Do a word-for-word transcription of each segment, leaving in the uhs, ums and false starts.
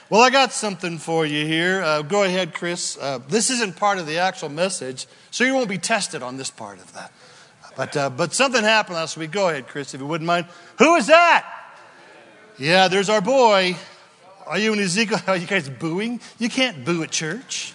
Well, I got something for you here. Uh, go ahead, Chris. Uh, this isn't part of the actual message, so you won't be tested on this part of that. But uh, but something happened last week. Go ahead, Chris, if you wouldn't mind. Who is that? Yeah, there's our boy. Are you in Ezekiel? Are you guys booing? You can't boo at church.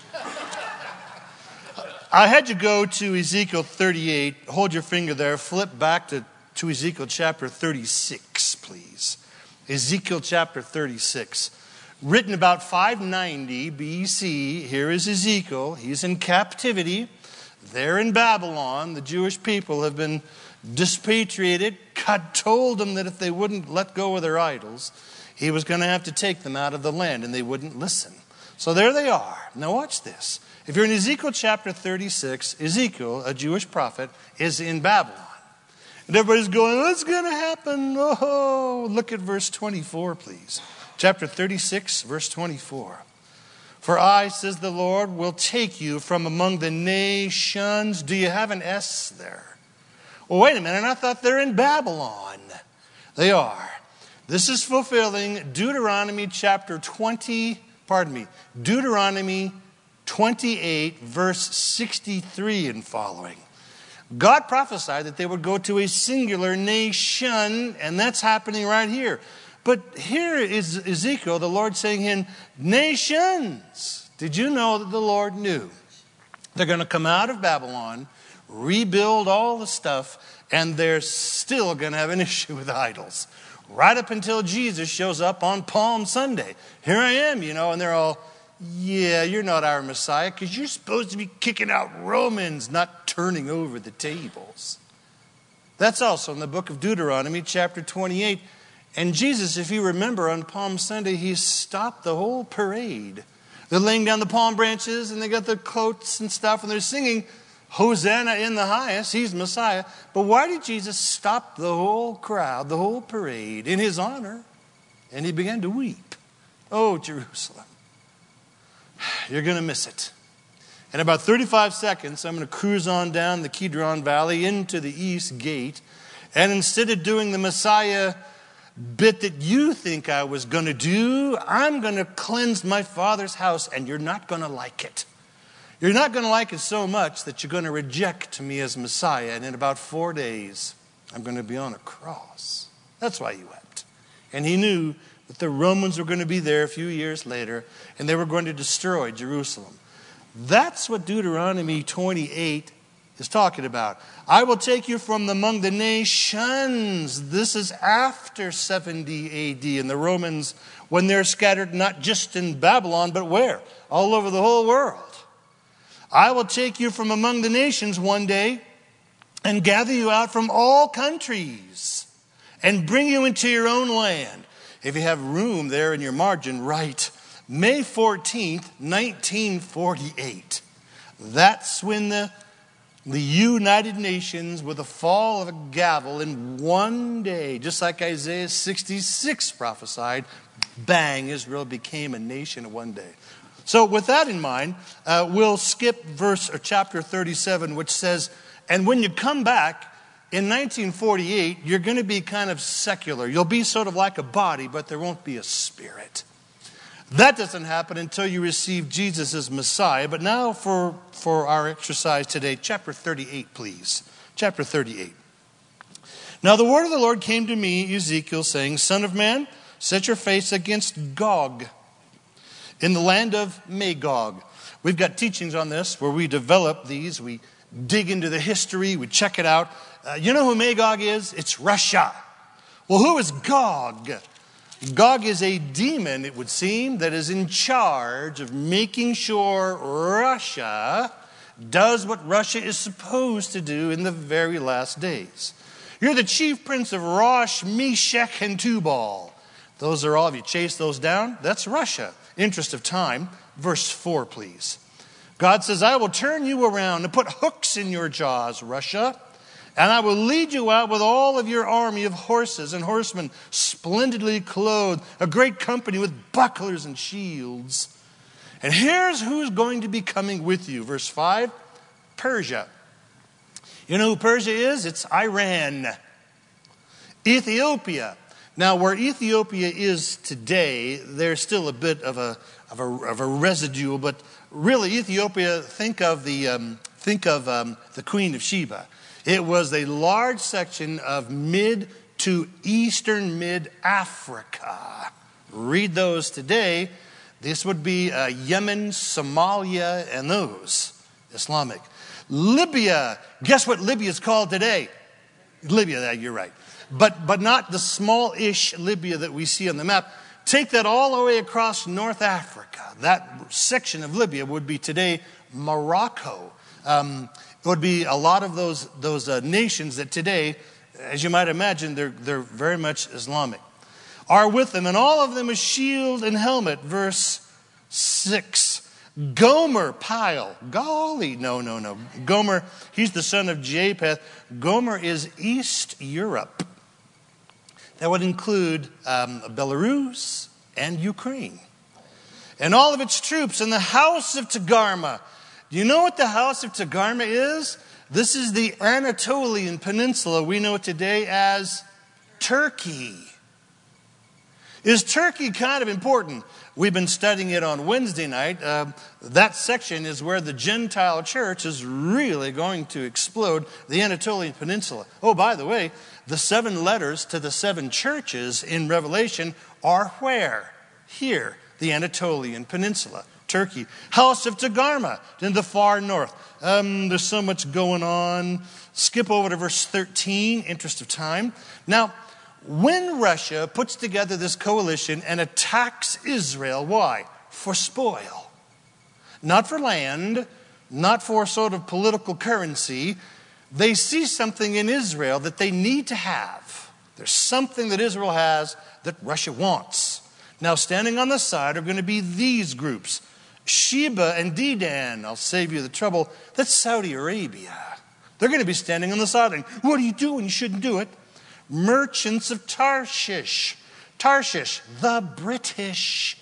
I had you go to Ezekiel thirty-eight. Hold your finger there. Flip back to, to Ezekiel chapter thirty-six, please. Ezekiel chapter thirty-six. Written about five ninety B C, here is Ezekiel. He's in captivity. There in Babylon, the Jewish people have been dispatriated. God told them that if they wouldn't let go of their idols, he was going to have to take them out of the land, and they wouldn't listen. So there they are. Now watch this. If you're in Ezekiel chapter thirty-six, Ezekiel, a Jewish prophet, is in Babylon. And everybody's going, what's going to happen? Oh, look at verse twenty-four, please. Chapter thirty-six, verse twenty-four. For I, says the Lord, will take you from among the nations. Do you have an S there? Well, wait a minute. I thought they're in Babylon. They are. This is fulfilling Deuteronomy chapter twenty, pardon me, Deuteronomy twenty-eight, verse sixty-three and following. God prophesied that they would go to a singular nation, and that's happening right here. But here is Ezekiel, the Lord saying in nations. Did you know that the Lord knew? They're going to come out of Babylon, rebuild all the stuff, and they're still going to have an issue with idols. Right up until Jesus shows up on Palm Sunday. Here I am, you know, and they're all, yeah, you're not our Messiah because you're supposed to be kicking out Romans, not turning over the tables. That's also in the book of Deuteronomy, chapter twenty-eight. And Jesus, if you remember, on Palm Sunday, he stopped the whole parade. They're laying down the palm branches, and they got the coats and stuff, and they're singing, Hosanna in the highest, he's Messiah. But why did Jesus stop the whole crowd, the whole parade, in his honor? And he began to weep. Oh, Jerusalem, you're going to miss it. In about thirty-five seconds, I'm going to cruise on down the Kidron Valley into the east gate. And instead of doing the Messiah bit that you think I was going to do, I'm going to cleanse my Father's house, and you're not going to like it. You're not going to like it so much that you're going to reject me as Messiah, and in about four days, I'm going to be on a cross. That's why he wept. And he knew that the Romans were going to be there a few years later, and they were going to destroy Jerusalem. That's what Deuteronomy twenty-eight is talking about. I will take you from among the nations. This is after seventy A D. And the Romans, when they're scattered not just in Babylon, but where? All over the whole world. I will take you from among the nations one day and gather you out from all countries and bring you into your own land. If you have room there in your margin, write May fourteenth, nineteen forty-eight. That's when the The United Nations, with the fall of a gavel in one day, just like Isaiah sixty-six prophesied, bang, Israel became a nation in one day. So with that in mind, uh, we'll skip verse or chapter thirty-seven, which says, and when you come back in nineteen forty-eight, you're going to be kind of secular. You'll be sort of like a body, but there won't be a spirit. That doesn't happen until you receive Jesus as Messiah. But now for, for our exercise today, chapter thirty-eight, please. Chapter thirty-eight. Now the word of the Lord came to me, Ezekiel, saying, Son of man, set your face against Gog in the land of Magog. We've got teachings on this where we develop these. We dig into the history. We check it out. Uh, you know who Magog is? It's Russia. Well, who is Gog? Gog is a demon, it would seem, that is in charge of making sure Russia does what Russia is supposed to do in the very last days. You're the chief prince of Rosh, Meshech, and Tubal. Those are all of you. Chase those down. That's Russia. Interest of time. Verse four, please. God says, I will turn you around and put hooks in your jaws, Russia. And I will lead you out with all of your army of horses and horsemen, splendidly clothed, a great company with bucklers and shields. And here's who's going to be coming with you. Verse five, Persia. You know who Persia is? It's Iran. Ethiopia. Now, where Ethiopia is today, there's still a bit of a of a, of a residue, but really, Ethiopia. Think of the um, think of um, the Queen of Sheba. It was a large section of mid to eastern mid Africa. Read those today. This would be uh, Yemen, Somalia, and those Islamic. Libya. Guess what Libya is called today? Libya. You're right. But but not the small-ish Libya that we see on the map. Take that all the way across North Africa. That section of Libya would be today Morocco. Um, it would be a lot of those those uh, nations that today, as you might imagine, they're they're very much Islamic, are with them, and all of them a shield and helmet. Verse six. Gomer, Pile. Golly, no, no, no. Gomer, he's the son of Japheth. Gomer is East Europe. That would include um, Belarus and Ukraine. And all of its troops in the house of Togarmah. Do you know what the house of Togarmah is? This is the Anatolian Peninsula. We know it today as Turkey. Is Turkey kind of important? We've been studying it on Wednesday night. Uh, that section is where the Gentile church is really going to explode, the Anatolian Peninsula. Oh, by the way, the seven letters to the seven churches in Revelation are where? Here, the Anatolian Peninsula, Turkey. House of Togarmah in the far north. Um, there's so much going on. Skip over to verse thirteen, interest of time. Now, when Russia puts together this coalition and attacks Israel, why? For spoil. Not for land, not for sort of political currency. They see something in Israel that they need to have. There's something that Israel has that Russia wants. Now, standing on the side are going to be these groups. Sheba and Dedan, I'll save you the trouble, that's Saudi Arabia. They're going to be standing on the sideline. What are you doing? You shouldn't do it. Merchants of Tarshish. Tarshish, the British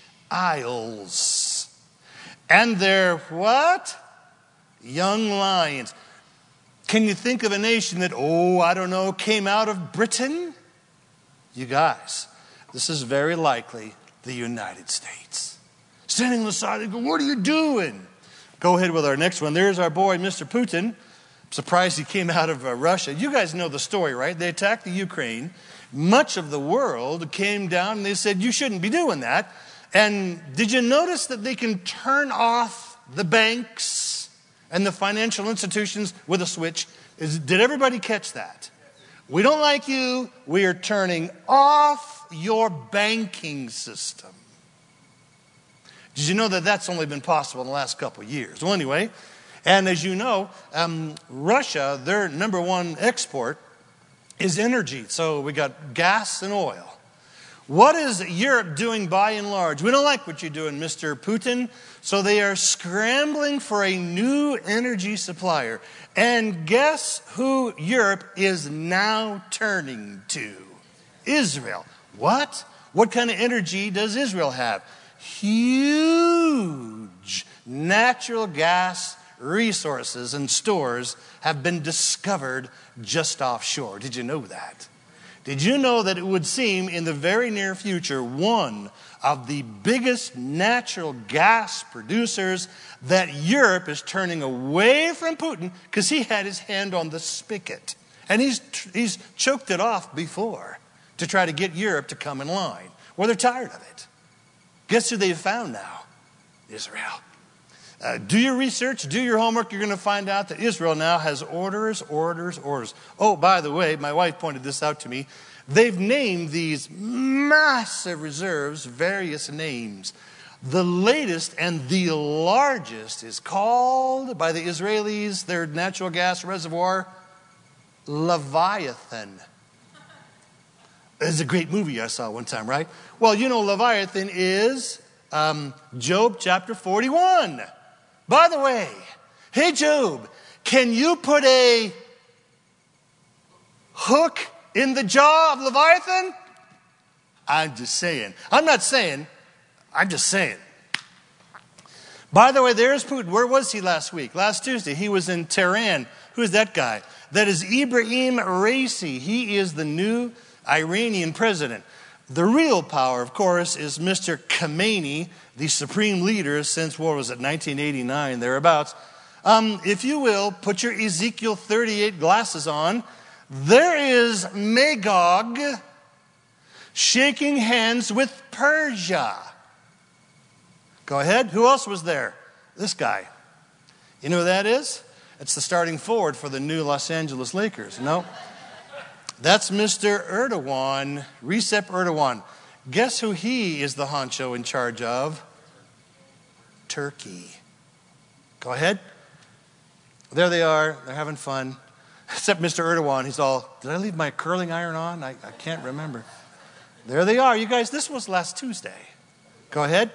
Isles. And they're what? Young lions. Can you think of a nation that, oh, I don't know, came out of Britain? You guys, this is very likely the United States. Standing on the side and go, what are you doing? Go ahead with our next one. There's our boy, Mister Putin. Surprised he came out of uh, Russia. You guys know the story, right? They attacked the Ukraine. Much of the world came down and they said, you shouldn't be doing that. And did you notice that they can turn off the banks and the financial institutions with a switch? Is, did everybody catch that? We don't like you. We are turning off your banking system. Did you know that that's only been possible in the last couple of years? Well, anyway, and as you know, um, Russia, their number one export is energy. So we got gas and oil. What is Europe doing by and large? We don't like what you're doing, Mister Putin. So they are scrambling for a new energy supplier. And guess who Europe is now turning to? Israel. What? What kind of energy does Israel have? Huge natural gas resources and stores have been discovered just offshore. Did you know that? Did you know that it would seem in the very near future one of the biggest natural gas producers that Europe is turning away from Putin because he had his hand on the spigot. And he's he's choked it off before to try to get Europe to come in line. Well, they're tired of it. Guess who they've found now? Israel. Uh, do your research, do your homework. You're going to find out that Israel now has orders, orders, orders. Oh, by the way, my wife pointed this out to me. They've named these massive reserves various names. The latest and the largest is called by the Israelis, their natural gas reservoir, Leviathan. It's a great movie I saw one time, right? Well, you know, Leviathan is um, Job chapter forty-one. By the way, hey, Job, can you put a hook in the jaw of Leviathan? I'm just saying. I'm not saying. I'm just saying. By the way, there's Putin. Where was he last week? Last Tuesday, he was in Tehran. Who's that guy? That is Ibrahim Raisi. He is the new Iranian president. The real power, of course, is Mister Khamenei, the supreme leader since, what was it, nineteen eighty-nine, thereabouts. Um, if you will, put your Ezekiel thirty-eight glasses on. There is Magog shaking hands with Persia. Go ahead. Who else was there? This guy. You know who that is? It's the starting forward for the new Los Angeles Lakers. No. That's Mister Erdogan, Recep Erdogan. Guess who he is the honcho in charge of? Turkey. Go ahead. There they are. They're having fun. Except Mister Erdogan, he's all, did I leave my curling iron on? I, I can't remember. There they are. You guys, this was last Tuesday. Go ahead.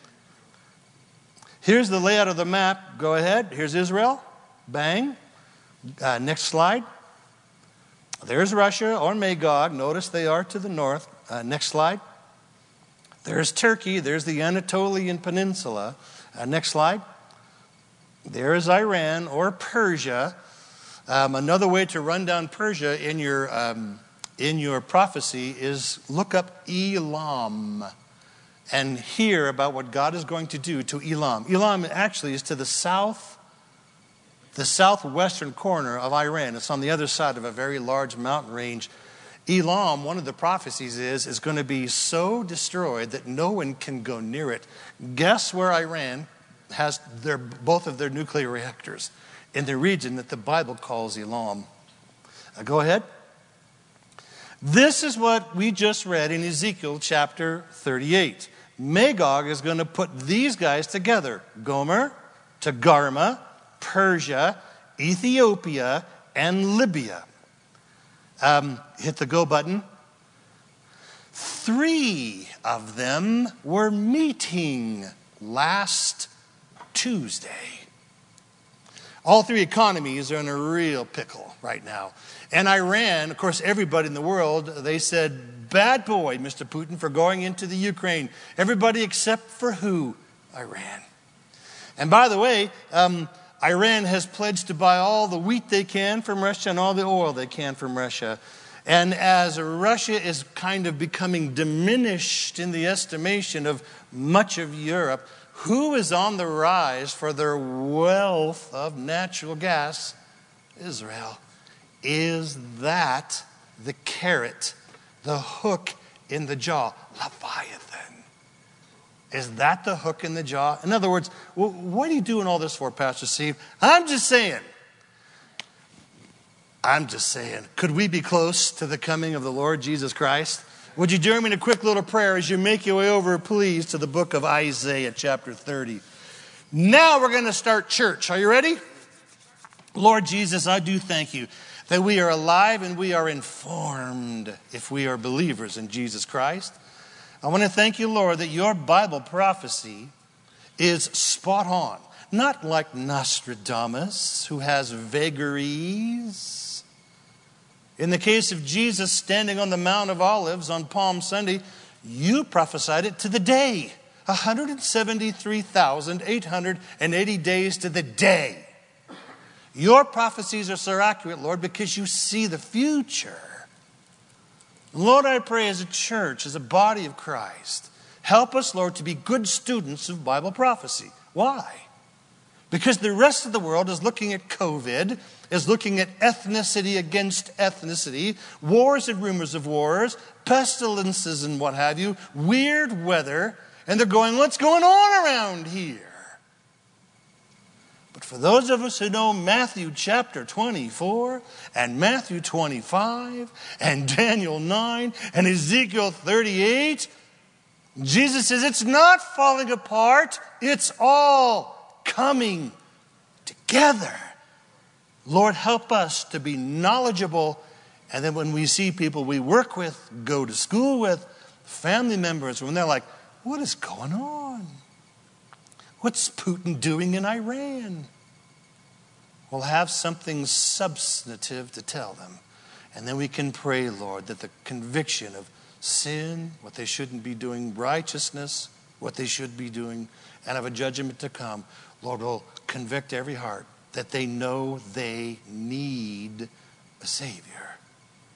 Here's the layout of the map. Go ahead. Here's Israel. Bang. Uh, next slide. There's Russia or Magog. Notice they are to the north. Uh, next slide. There's Turkey. There's the Anatolian Peninsula. Uh, next slide. There is Iran or Persia. Um, another way to run down Persia in your um, in your prophecy is look up Elam and hear about what God is going to do to Elam. Elam actually is to the south, the southwestern corner of Iran. It's on the other side of a very large mountain range. Elam, one of the prophecies is, is going to be so destroyed that no one can go near it. Guess where Iran has their both of their nuclear reactors? In the region that the Bible calls Elam. Uh, go ahead. This is what we just read in Ezekiel chapter thirty-eight. Magog is going to put these guys together. Gomer, Togarmah, Persia, Ethiopia, and Libya. Um, hit the go button. Three of them were meeting last Tuesday. All three economies are in a real pickle right now. And Iran, of course, everybody in the world, they said, bad boy, Mister Putin, for going into the Ukraine. Everybody except for who? Iran. And by the way, um, Iran has pledged to buy all the wheat they can from Russia and all the oil they can from Russia. And as Russia is kind of becoming diminished in the estimation of much of Europe, who is on the rise for their wealth of natural gas? Israel. Is that the carrot, the hook in the jaw? Leviathan. Is that the hook in the jaw? In other words, what are you doing all this for, Pastor Steve? I'm just saying. I'm just saying. Could we be close to the coming of the Lord Jesus Christ? Would you join me in a quick little prayer as you make your way over, please, to the book of Isaiah, chapter thirty. Now we're going to start church. Are you ready? Lord Jesus, I do thank you that we are alive and we are informed if we are believers in Jesus Christ. I want to thank you, Lord, that your Bible prophecy is spot on. Not like Nostradamus, who has vagaries. In the case of Jesus standing on the Mount of Olives on Palm Sunday, you prophesied it to the day. one hundred seventy-three thousand eight hundred eighty days to the day. Your prophecies are so accurate, Lord, because you see the future. Lord, I pray as a church, as a body of Christ, help us, Lord, to be good students of Bible prophecy. Why? Because the rest of the world is looking at COVID, is looking at ethnicity against ethnicity, wars and rumors of wars, pestilences and what have you, weird weather, and they're going, what's going on around here? But for those of us who know Matthew chapter twenty-four and Matthew twenty-five and Daniel nine and Ezekiel thirty-eight, Jesus says it's not falling apart, it's all coming together. Lord, help us to be knowledgeable, and then when we see people we work with, go to school with, family members, when they're like, what is going on? What's Putin doing in Iran? We'll have something substantive to tell them. And then we can pray, Lord, that the conviction of sin, what they shouldn't be doing, righteousness, what they should be doing, and of a judgment to come, Lord, will convict every heart that they know they need a Savior.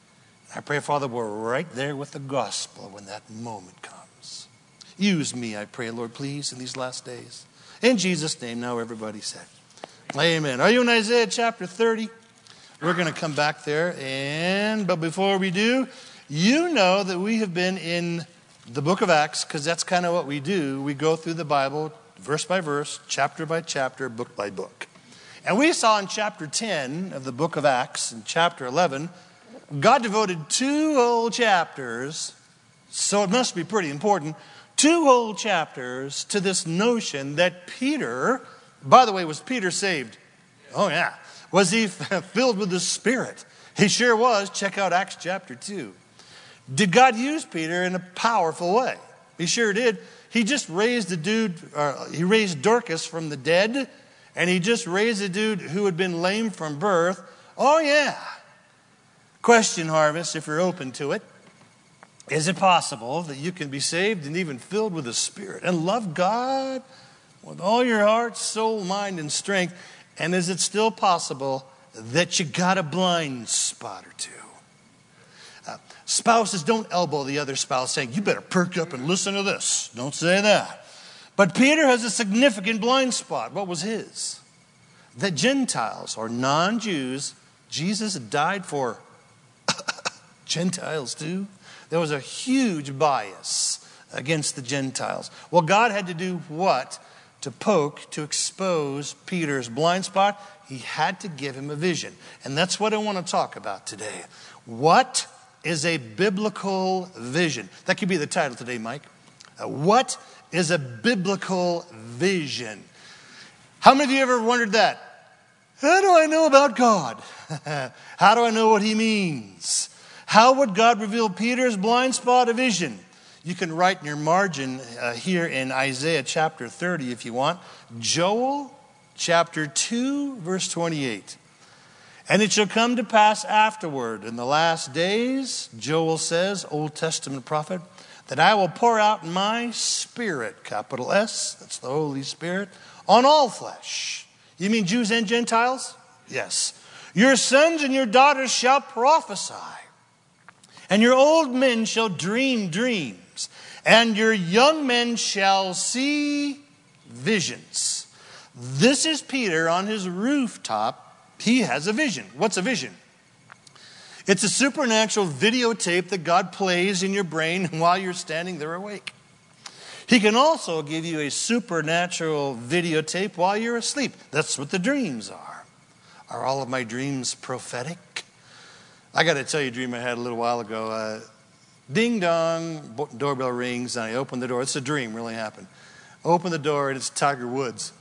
I pray, Father, we're right there with the gospel when that moment comes. Use me, I pray, Lord, please, in these last days. In Jesus' name, now everybody said, amen. Are you in Isaiah chapter thirty? We're going to come back there. And but before we do, you know that we have been in the book of Acts, because that's kind of what we do. We go through the Bible verse by verse, chapter by chapter, book by book. And we saw in chapter ten of the book of Acts, in chapter eleven, God devoted two whole chapters, so it must be pretty important, two whole chapters to this notion that Peter, by the way, was Peter saved? Oh yeah. Was he filled with the Spirit? He sure was. Check out Acts chapter two. Did God use Peter in a powerful way? He sure did. He just raised the dude, uh, he raised Dorcas from the dead, and he just raised a dude who had been lame from birth. Oh yeah. Question, Harvest, if you're open to it. Is it possible that you can be saved and even filled with the Spirit and love God with all your heart, soul, mind, and strength? And is it still possible that you got a blind spot or two? Uh, spouses, don't elbow the other spouse saying, you better perk up and listen to this. Don't say that. But Peter has a significant blind spot. What was his? That Gentiles or non-Jews, Jesus died for Gentiles too. There was a huge bias against the Gentiles. Well, God had to do what? To poke, to expose Peter's blind spot. He had to give him a vision. And that's what I want to talk about today. What is a biblical vision? That could be the title today, Mike. Uh, what is a biblical vision? How many of you ever wondered that? How do I know about God? How do I know what he means? How would God reveal Peter's blind spot of vision? You can write in your margin uh, here in Isaiah chapter thirty if you want. Joel chapter two, verse twenty-eight. And it shall come to pass afterward, in the last days, Joel says, Old Testament prophet, that I will pour out my Spirit, capital S, that's the Holy Spirit, on all flesh. You mean Jews and Gentiles? Yes. Your sons and your daughters shall prophesy. And your old men shall dream dreams, and your young men shall see visions. This is Peter on his rooftop. He has a vision. What's a vision? It's a supernatural videotape that God plays in your brain while you're standing there awake. He can also give you a supernatural videotape while you're asleep. That's what the dreams are. Are all of my dreams prophetic? I got to tell you a dream I had a little while ago. Uh, ding dong, doorbell rings, and I open the door. It's a dream, really happened. Open the door, and it's Tiger Woods.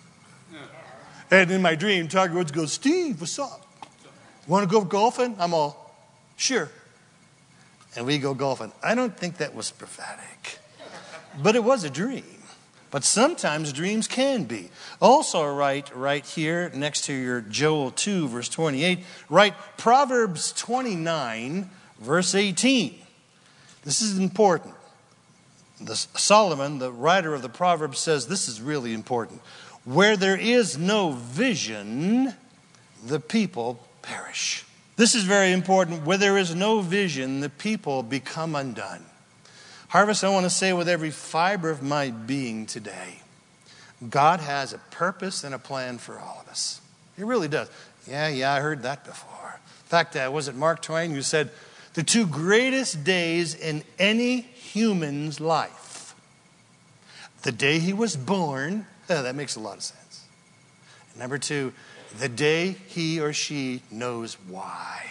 And in my dream, Tiger Woods goes, Steve, what's up? Want to go golfing? I'm all, sure. And we go golfing. I don't think that was prophetic, but it was a dream. But sometimes dreams can be. Also write right here next to your Joel two, verse twenty-eight, write Proverbs twenty-nine, verse eighteen. This is important. The, Solomon, the writer of the Proverbs, says this is really important. Where there is no vision, the people perish. This is very important. Where there is no vision, the people become undone. Harvest, I want to say with every fiber of my being today, God has a purpose and a plan for all of us. He really does. Yeah, yeah, I heard that before. In fact, uh, was it Mark Twain who said, the two greatest days in any human's life, the day he was born, uh, that makes a lot of sense. And number two, the day he or she knows why.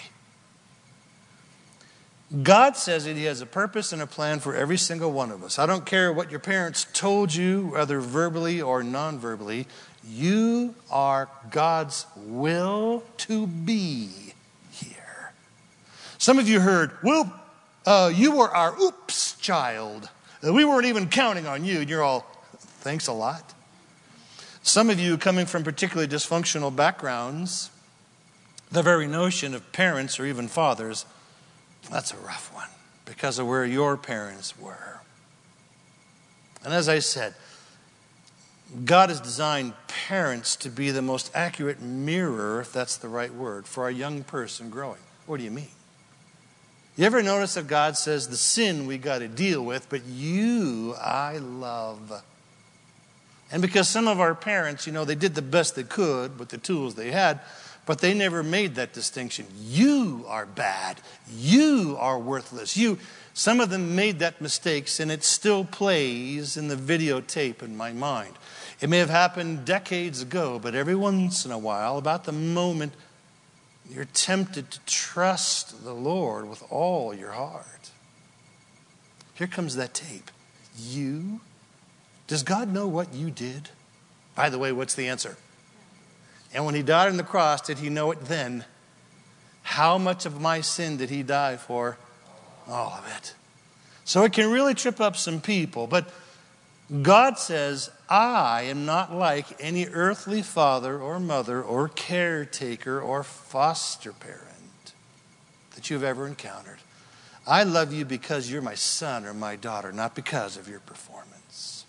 God says that he has a purpose and a plan for every single one of us. I don't care what your parents told you, whether verbally or non-verbally. You are God's will to be here. Some of you heard, well, uh, you were our oops child. We weren't even counting on you. And you're all, thanks a lot. Some of you coming from particularly dysfunctional backgrounds, the very notion of parents or even fathers, that's a rough one because of where your parents were. And as I said, God has designed parents to be the most accurate mirror, if that's the right word, for a young person growing. What do you mean? You ever notice that God says the sin we got to deal with, but you I love? And because some of our parents, you know, they did the best they could with the tools they had, but they never made that distinction. You are bad. You are worthless. You, some of them made that mistakes, and it still plays in the videotape in my mind. It may have happened decades ago, but every once in a while, about the moment you're tempted to trust the Lord with all your heart, here comes that tape. You? Does God know what you did? By the way, what's the answer? And when he died on the cross, did he know it then? How much of my sin did he die for? All of it. So it can really trip up some people. But God says, I am not like any earthly father or mother or caretaker or foster parent that you've ever encountered. I love you because you're my son or my daughter, not because of your performance.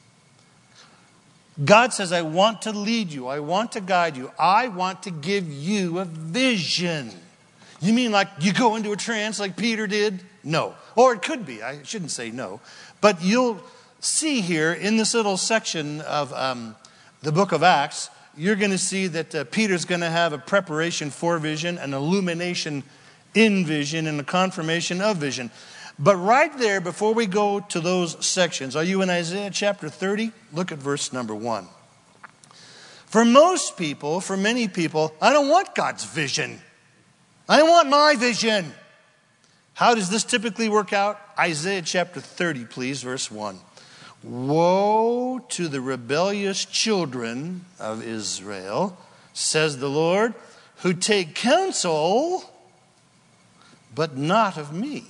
God says, I want to lead you. I want to guide you. I want to give you a vision. You mean like you go into a trance like Peter did? No. Or it could be. I shouldn't say no. But you'll see here in this little section of um, the book of Acts, you're going to see that uh, Peter's going to have a preparation for vision, an illumination in vision, and a confirmation of vision. But right there, before we go to those sections, are you in Isaiah chapter thirty? Look at verse number one. For most people, for many people, I don't want God's vision. I want my vision. How does this typically work out? Isaiah chapter thirty, please, verse one. Woe to the rebellious children of Israel, says the Lord, who take counsel, but not of me.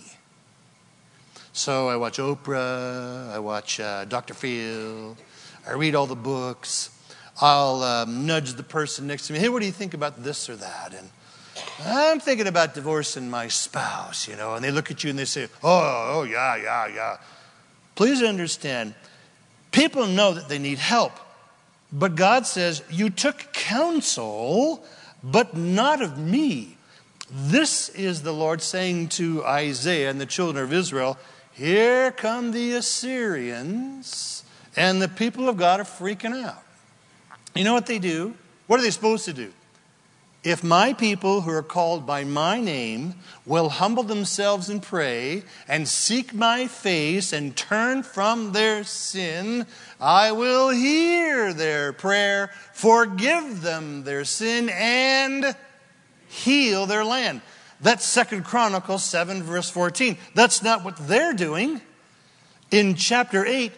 So I watch Oprah, I watch uh, Doctor Phil, I read all the books. I'll um, nudge the person next to me. Hey, what do you think about this or that? And I'm thinking about divorcing my spouse, you know. And they look at you and they say, oh, oh, yeah, yeah, yeah. Please understand, people know that they need help. But God says, you took counsel, but not of me. This is the Lord saying to Isaiah and the children of Israel, here come the Assyrians, and the people of God are freaking out. You know what they do? What are they supposed to do? If my people who are called by my name will humble themselves and pray and seek my face and turn from their sin, I will hear their prayer, forgive them their sin, and heal their land. That's Second Chronicles seven, verse fourteen. That's not what they're doing. In chapter eight,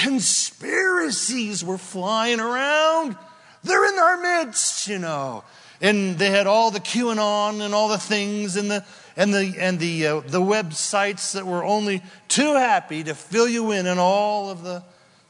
conspiracies were flying around. They're in our midst, you know. And they had all the QAnon and all the things and the and the and the uh, the websites that were only too happy to fill you in on all of the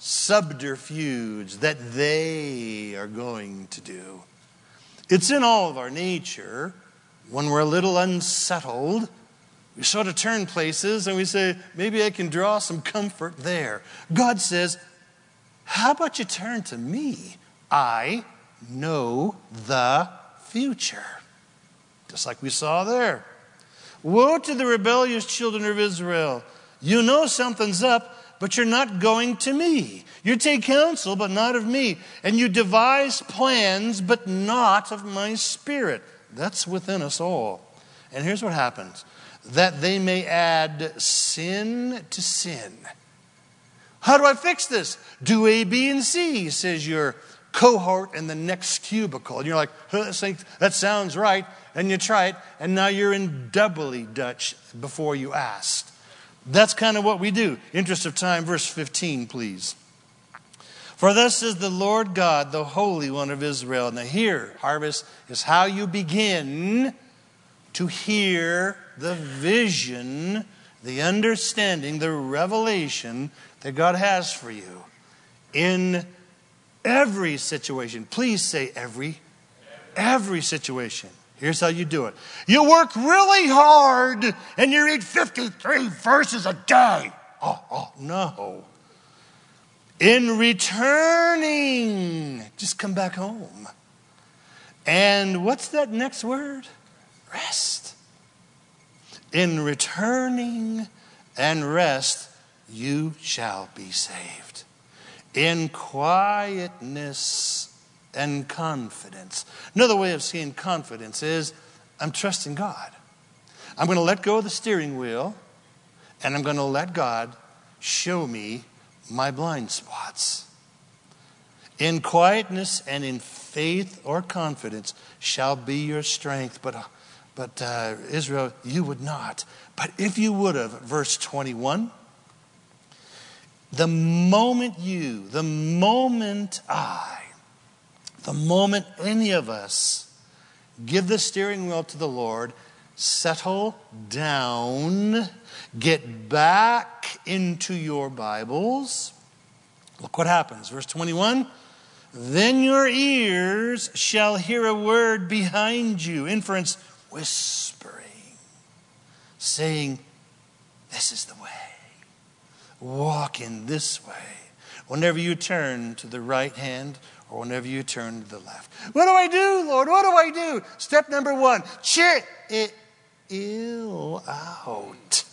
subterfuge that they are going to do. It's in all of our nature. When we're a little unsettled, we sort of turn places and we say, maybe I can draw some comfort there. God says, how about you turn to me? I know the future. Just like we saw there. Woe to the rebellious children of Israel. You know something's up, but you're not going to me. You take counsel, but not of me. And you devise plans, but not of my spirit. That's within us all. And here's what happens. That they may add sin to sin. How do I fix this? Do A, B, and C, says your cohort in the next cubicle. And you're like, huh, that sounds right. And you try it, and now you're in doubly Dutch before you asked. That's kind of what we do. Interest of time, verse fifteen, please. For thus says the Lord God, the Holy One of Israel. Now here, harvest, is how you begin to hear the vision, the understanding, the revelation that God has for you in every situation. Please say every. Every situation. Here's how you do it. You work really hard and you read fifty-three verses a day. Oh, oh, no. In returning, just come back home. And what's that next word? Rest. In returning and rest, you shall be saved. In quietness and confidence. Another way of seeing confidence is, I'm trusting God. I'm going to let go of the steering wheel, and I'm going to let God show me my blind spots. In quietness and in faith or confidence shall be your strength. But, but uh, Israel, you would not. But if you would have, verse twenty-one, the moment you, the moment I, the moment any of us give the steering wheel to the Lord, settle down, get back into your Bibles. Look what happens. Verse twenty-one. Then your ears shall hear a word behind you. Inference, whispering, saying, this is the way. Walk in this way. Whenever you turn to the right hand or whenever you turn to the left. What do I do, Lord? What do I do? Step number one, check it ill out.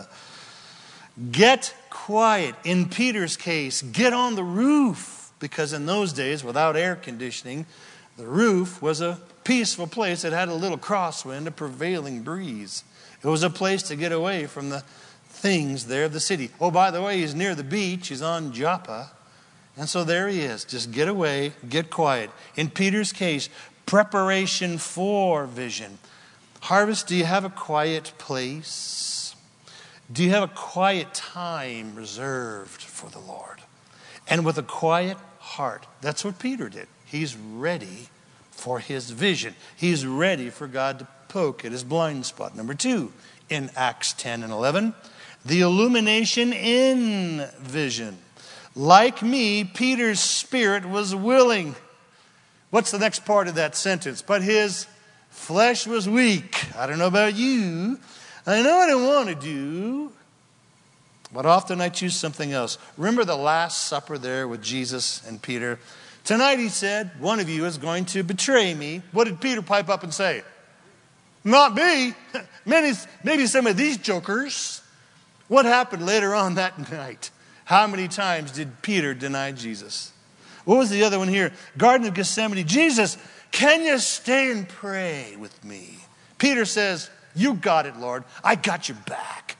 Get quiet. In Peter's case, get on the roof. Because in those days, without air conditioning, the roof was a peaceful place. It had a little crosswind, a prevailing breeze. It was a place to get away from the things there of the city. Oh, by the way, he's near the beach. He's on Joppa. And so there he is. Just get away, get quiet. In Peter's case, preparation for vision. Harvest, do you have a quiet place? Do you have a quiet time reserved for the Lord? And with a quiet heart. That's what Peter did. He's ready for his vision. He's ready for God to poke at his blind spot. Number two, in Acts ten and eleven, the illumination in vision. Like me, Peter's spirit was willing. What's the next part of that sentence? But his flesh was weak. I don't know about you. I know what I want to do. But often I choose something else. Remember the Last Supper there with Jesus and Peter? Tonight he said, one of you is going to betray me. What did Peter pipe up and say? Not me. Maybe, maybe some of these jokers. What happened later on that night? How many times did Peter deny Jesus? What was the other one here? Garden of Gethsemane. Jesus, can you stay and pray with me? Peter says, you got it, Lord. I got your back.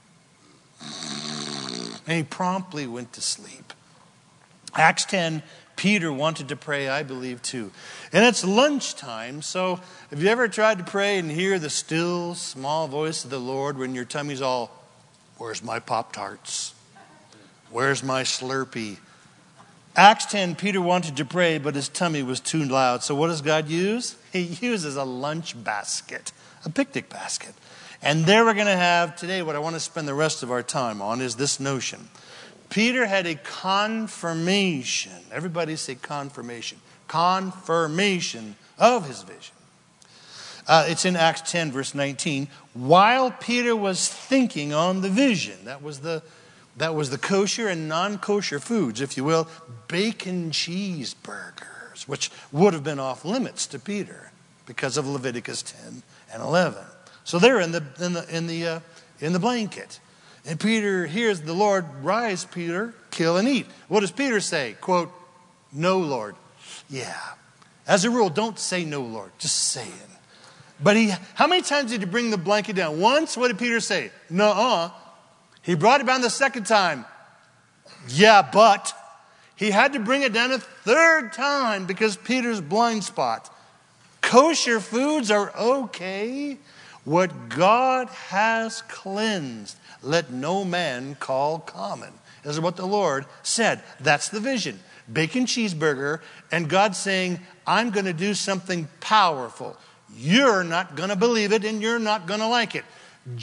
And he promptly went to sleep. Acts ten, Peter wanted to pray, I believe, too. And it's lunchtime, so have you ever tried to pray and hear the still, small voice of the Lord when your tummy's all, where's my Pop-Tarts? Where's my Slurpee? Acts ten, Peter wanted to pray, but his tummy was too loud. So what does God use? He uses a lunch basket, a picnic basket. And there we're going to have today, what I want to spend the rest of our time on is this notion. Peter had a confirmation. Everybody say confirmation. Confirmation of his vision. Uh, it's in Acts ten, verse nineteen. While Peter was thinking on the vision, that was the, that was the kosher and non-kosher foods, if you will, bacon cheeseburgers, which would have been off limits to Peter because of Leviticus ten and eleven. So they're in the in the in the uh, in the blanket, and Peter hears the Lord, rise, Peter, kill and eat. What does Peter say? Quote, no, Lord. Yeah. As a rule, don't say no, Lord. Just say it. But he, how many times did he bring the blanket down? Once. What did Peter say? Nuh-uh. He brought it down the second time. Yeah, but he had to bring it down a third time because Peter's blind spot. Kosher foods are okay. What God has cleansed, let no man call common. This is what the Lord said. That's the vision. Bacon cheeseburger, and God saying, I'm going to do something powerful. You're not going to believe it, and you're not going to like it.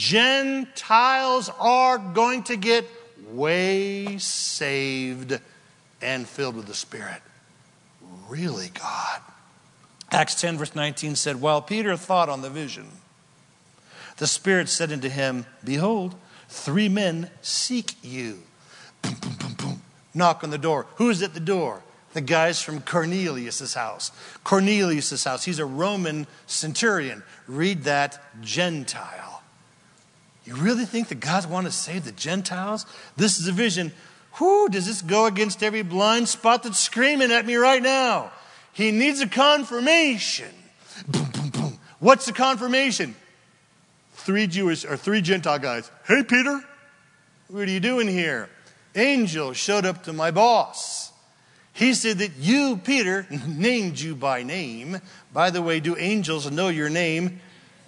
Gentiles are going to get way saved and filled with the Spirit. Really, God? Acts ten, verse nineteen said, while Peter thought on the vision, the Spirit said unto him, behold, three men seek you. Boom, boom, boom, boom. Knock on the door. Who's at the door? The guys from Cornelius' house. Cornelius' house. He's a Roman centurion. Read that, Gentile. You really think that God wants to save the Gentiles? This is a vision. Whoo, does this go against every blind spot that's screaming at me right now? He needs a confirmation. Boom, boom, boom. What's the confirmation? Three Jewish or three Gentile guys. Hey, Peter, what are you doing here? Angel showed up to my boss. He said that you, Peter, named you by name. By the way, do angels know your name?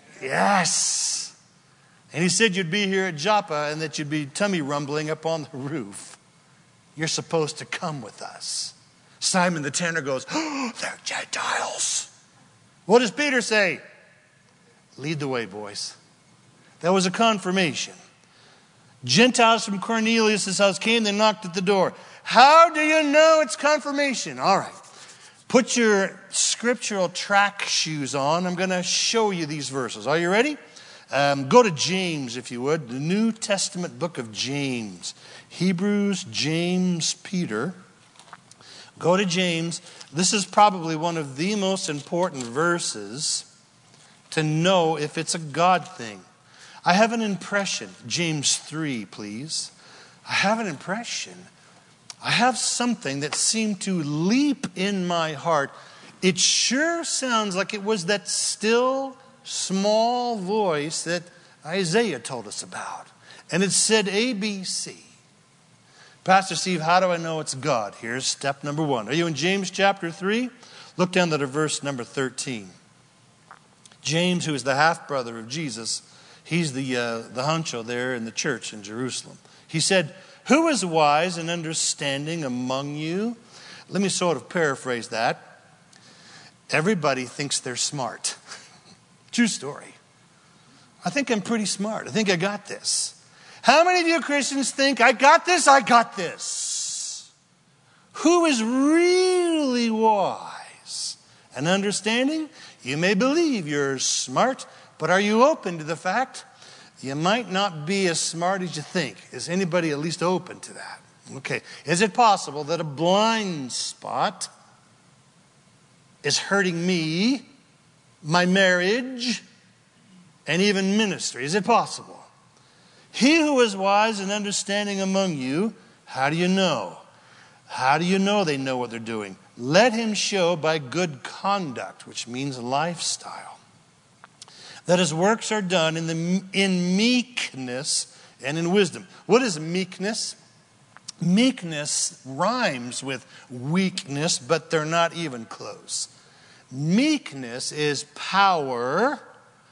Yes. And he said you'd be here at Joppa and that you'd be tummy rumbling up on the roof. You're supposed to come with us. Simon the tanner goes, oh, they're Gentiles. What does Peter say? Lead the way, boys. That was a confirmation. Gentiles from Cornelius' house came, they knocked at the door. How do you know it's confirmation? All right. Put your scriptural track shoes on. I'm going to show you these verses. Are you ready? Um, go to James, if you would. The New Testament book of James. Hebrews, James, Peter. Go to James. This is probably one of the most important verses to know if it's a God thing. I have an impression. James three, please. I have an impression. I have something that seemed to leap in my heart. It sure sounds like it was that still, small voice that Isaiah told us about. And it said A B C. Pastor Steve, how do I know it's God? Here's step number one. Are you in James chapter three? Look down to verse number thirteen. James, who is the half-brother of Jesus, he's the, uh, the honcho there in the church in Jerusalem. He said, who is wise and understanding among you? Let me sort of paraphrase that. Everybody thinks they're smart. True story. I think I'm pretty smart. I think I got this. How many of you Christians think, I got this, I got this? Who is really wise and understanding? You may believe you're smart, but are you open to the fact you might not be as smart as you think? Is anybody at least open to that? Okay. Is it possible that a blind spot is hurting me, my marriage, and even ministry? Is it possible? He who is wise and understanding among you, how do you know? How do you know they know what they're doing? Let him show by good conduct, which means lifestyle, that his works are done in the in meekness and in wisdom. What is meekness? Meekness rhymes with weakness, but they're not even close. Meekness is power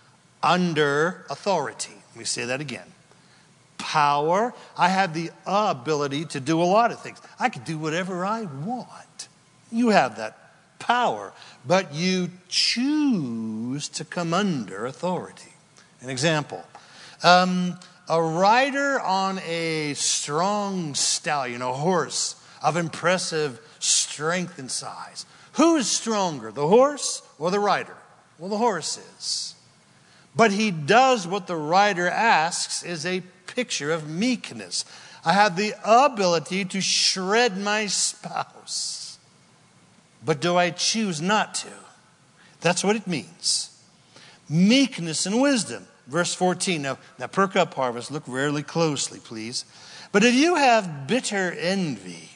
under authority. Let me say that again. Power. I have the ability to do a lot of things. I can do whatever I want. You have that power, but you choose to come under authority. An example. Um, a rider on a strong stallion, a horse of impressive strength and size. Who is stronger, the horse or the rider? Well, the horse is. But he does what the rider asks is a picture of meekness. I have the ability to shred my spouse. But do I choose not to? That's what it means. Meekness and wisdom. Verse fourteen. Now, now perk up, Harvest. Look really closely, please. But if you have bitter envy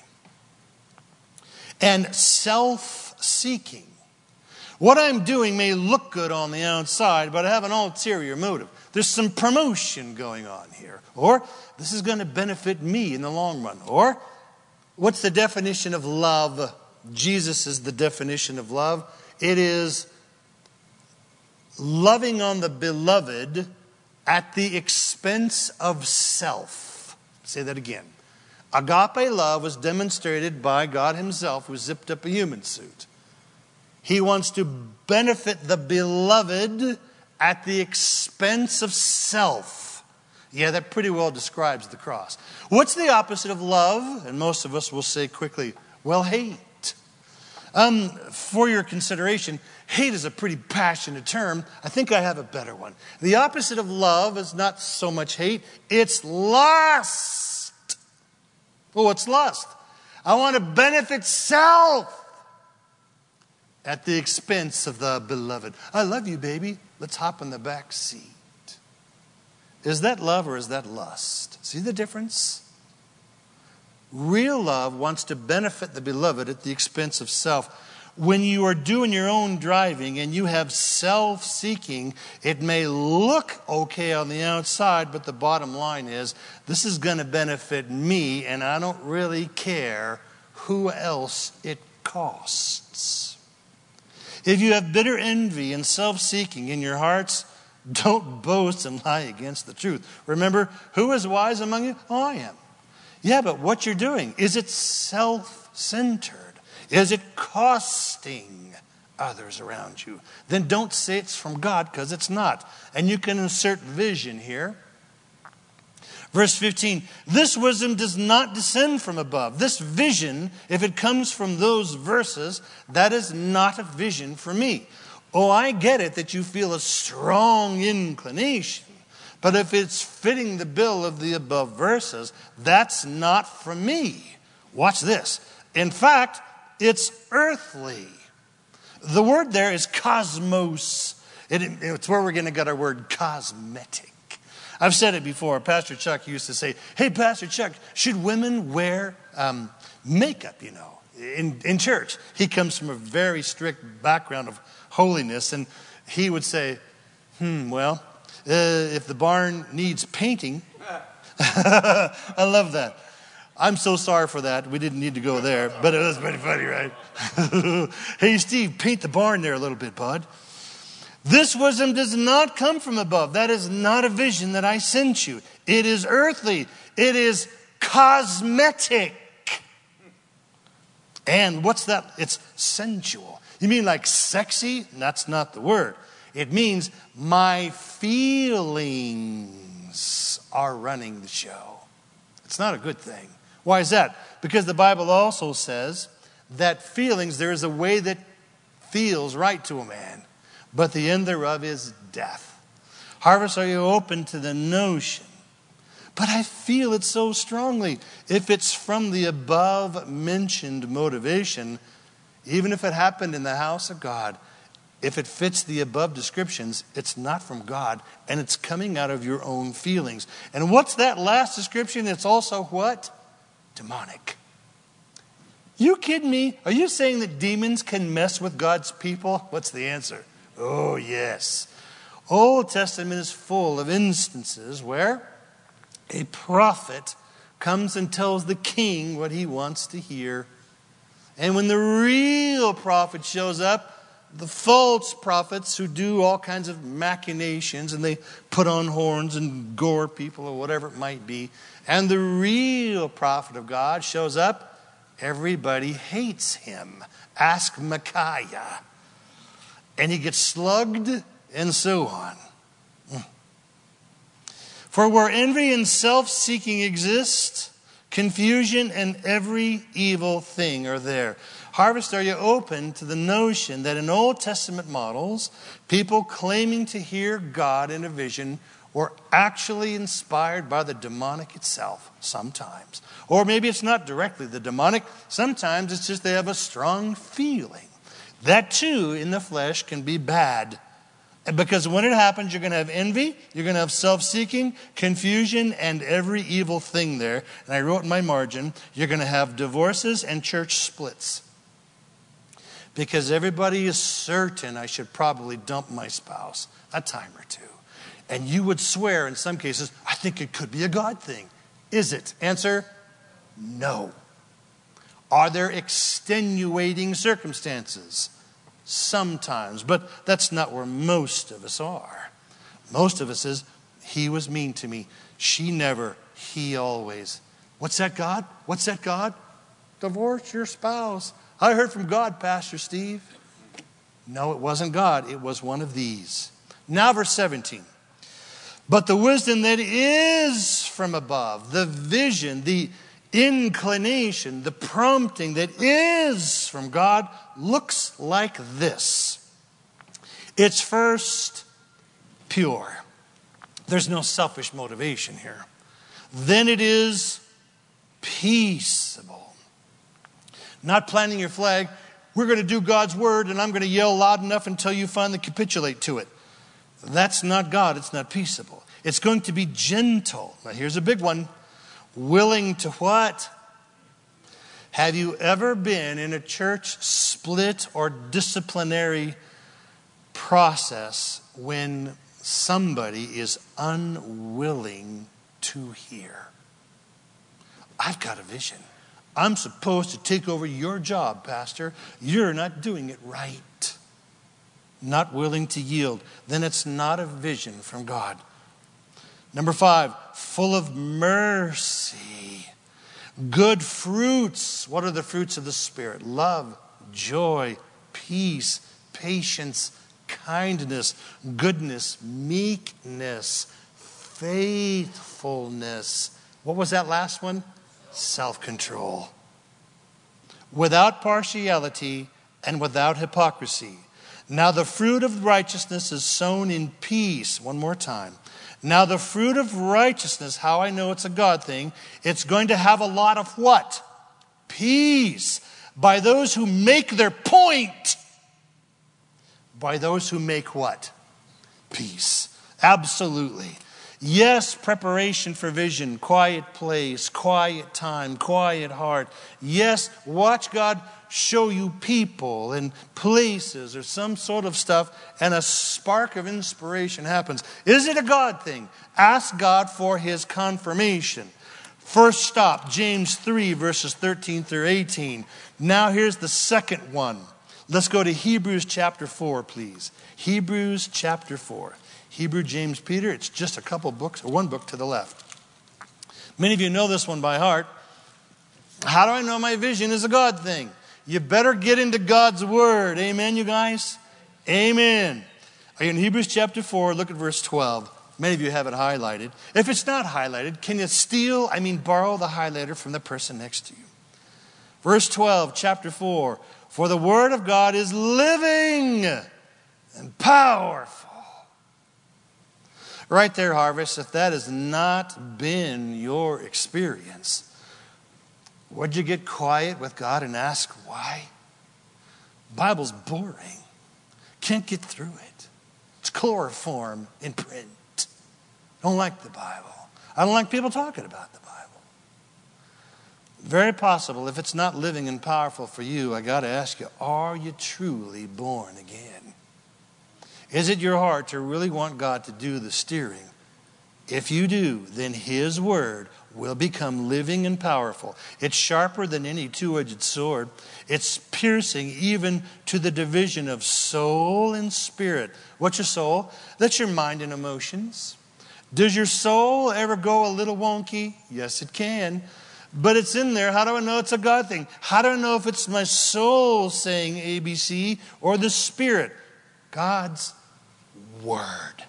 and self-seeking, what I'm doing may look good on the outside, but I have an ulterior motive. There's some promotion going on here. Or this is going to benefit me in the long run. Or what's the definition of love? Jesus is the definition of love. It is loving on the beloved at the expense of self. Say that again. Agape love was demonstrated by God himself, who zipped up a human suit. He wants to benefit the beloved at the expense of self. Yeah, that pretty well describes the cross. What's the opposite of love? And most of us will say quickly, well, hate. Um, for your consideration, hate is a pretty passionate term. I think I have a better one. The opposite of love is not so much hate, it's lust. Well, what's lust? I want to benefit self at the expense of the beloved. I love you, baby. Let's hop in the back seat. Is that love or is that lust? See the difference? Real love wants to benefit the beloved at the expense of self. When you are doing your own driving and you have self-seeking, it may look okay on the outside, but the bottom line is, this is going to benefit me, and I don't really care who else it costs. If you have bitter envy and self-seeking in your hearts, don't boast and lie against the truth. Remember, who is wise among you? Oh, I am. Yeah, but what you're doing, is it self-centered? Is it costing others around you? Then don't say it's from God, because it's not. And you can insert vision here. Verse fifteen, this wisdom does not descend from above. This vision, if it comes from those verses, that is not a vision for me. Oh, I get it that you feel a strong inclination. But if it's fitting the bill of the above verses, that's not from me. Watch this. In fact, it's earthly. The word there is cosmos. It, it's where we're going to get our word cosmetic. I've said it before. Pastor Chuck used to say, hey, Pastor Chuck, should women wear um, makeup, you know, in, in church? He comes from a very strict background of holiness, and he would say, hmm, well, uh, if the barn needs painting. I love that. I'm so sorry for that. We didn't need to go there, but it was pretty funny, right? Hey, Steve, paint the barn there a little bit, bud. This wisdom does not come from above. That is not a vision that I sent you. It is earthly. It is cosmetic. And what's that? It's sensual. You mean like sexy? That's not the word. It means my feelings are running the show. It's not a good thing. Why is that? Because the Bible also says that feelings, there is a way that feels right to a man, but the end thereof is death. Harvest, are you open to the notion? But I feel it so strongly. If it's from the above mentioned motivation, even if it happened in the house of God, if it fits the above descriptions, it's not from God, and it's coming out of your own feelings. And what's that last description? It's also what? Demonic. You kidding me? Are you saying that demons can mess with God's people? What's the answer? Oh, yes. Old Testament is full of instances where a prophet comes and tells the king what he wants to hear. And when the real prophet shows up, the false prophets who do all kinds of machinations, and they put on horns and gore people or whatever it might be, and the real prophet of God shows up, everybody hates him. Ask Micaiah. And he gets slugged and so on. For where envy and self-seeking exist, confusion and every evil thing are there. Harvest, are you open to the notion that in Old Testament models, people claiming to hear God in a vision were actually inspired by the demonic itself sometimes? Or maybe it's not directly the demonic. Sometimes it's just they have a strong feeling. That too, in the flesh, can be bad. Because when it happens, you're going to have envy, you're going to have self-seeking, confusion, and every evil thing there. And I wrote in my margin, you're going to have divorces and church splits. Because everybody is certain I should probably dump my spouse a time or two. And you would swear in some cases, I think it could be a God thing. Is it? Answer, no. Are there extenuating circumstances? Sometimes, but that's not where most of us are. Most of us is, he was mean to me. She never, he always. What's that, God? What's that, God? Divorce your spouse. I heard from God, Pastor Steve. No, it wasn't God. It was one of these. Now verse seventeen. But the wisdom that is from above, the vision, the inclination, the prompting that is from God looks like this. It's first pure. There's no selfish motivation here. Then it is peaceable. Not planting your flag. We're going to do God's word and I'm going to yell loud enough until you finally capitulate to it. That's not God. It's not peaceable. It's going to be gentle. Now here's a big one. Willing to what? Have you ever been in a church split or disciplinary process when somebody is unwilling to hear? I've got a vision. I'm supposed to take over your job, Pastor. You're not doing it right. Not willing to yield. Then it's not a vision from God. Number five, full of mercy. Good fruits. What are the fruits of the Spirit? Love, joy, peace, patience, kindness, goodness, meekness, faithfulness. What was that last one? Self-control. Without partiality and without hypocrisy. Now the fruit of righteousness is sown in peace. One more time. Now the fruit of righteousness, how I know it's a God thing, it's going to have a lot of what? Peace. By those who make their point. By those who make what? Peace. Absolutely. Yes, preparation for vision, quiet place, quiet time, quiet heart. Yes, watch God show you people and places or some sort of stuff, and a spark of inspiration happens. Is it a God thing? Ask God for his confirmation. First stop, James three, verses thirteen through eighteen. Now here's the second one. Let's go to Hebrews chapter four, please. Hebrews chapter four. Hebrew, James, Peter, it's just a couple books, or one book to the left. Many of you know this one by heart. How do I know my vision is a God thing? You better get into God's word. Amen, you guys? Amen. Are you in Hebrews chapter four? Look at verse twelve. Many of you have it highlighted. If it's not highlighted, can you steal, I mean borrow the highlighter from the person next to you? Verse twelve, chapter four. For the word of God is living and powerful. Right there, Harvest, if that has not been your experience, would you get quiet with God and ask why? Bible's boring. Can't get through it. It's chloroform in print. Don't like the Bible. I don't like people talking about the Bible. Very possible, if it's not living and powerful for you, I got to ask you, are you truly born again? Is it your heart to really want God to do the steering? If you do, then his word will become living and powerful. It's sharper than any two-edged sword. It's piercing even to the division of soul and spirit. What's your soul? That's your mind and emotions. Does your soul ever go a little wonky? Yes, it can. But it's in there. How do I know it's a God thing? How do I know if it's my soul saying A B C or the Spirit? God's word.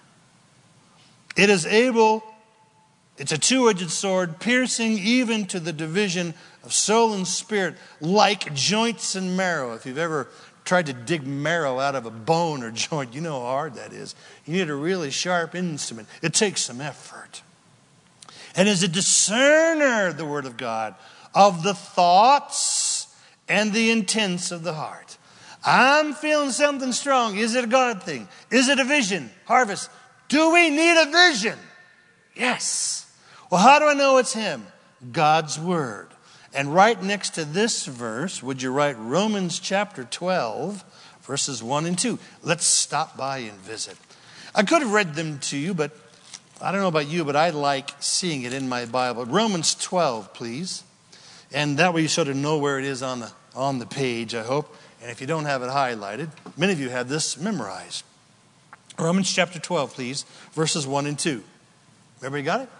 It is able, it's a two-edged sword, piercing even to the division of soul and spirit, like joints and marrow. If you've ever tried to dig marrow out of a bone or joint, you know how hard that is. You need a really sharp instrument. It takes some effort. And is a discerner, the word of God, of the thoughts and the intents of the heart. I'm feeling something strong. Is it a God thing? Is it a vision? Harvest. Do we need a vision? Yes. Well, how do I know it's him? God's word. And right next to this verse, would you write Romans chapter twelve, verses one and two. Let's stop by and visit. I could have read them to you, but I don't know about you, but I like seeing it in my Bible. Romans twelve, please. And that way you sort of know where it is on the, on the page, I hope. And if you don't have it highlighted, many of you have this memorized. Romans chapter twelve, please, verses one and two. Everybody got it?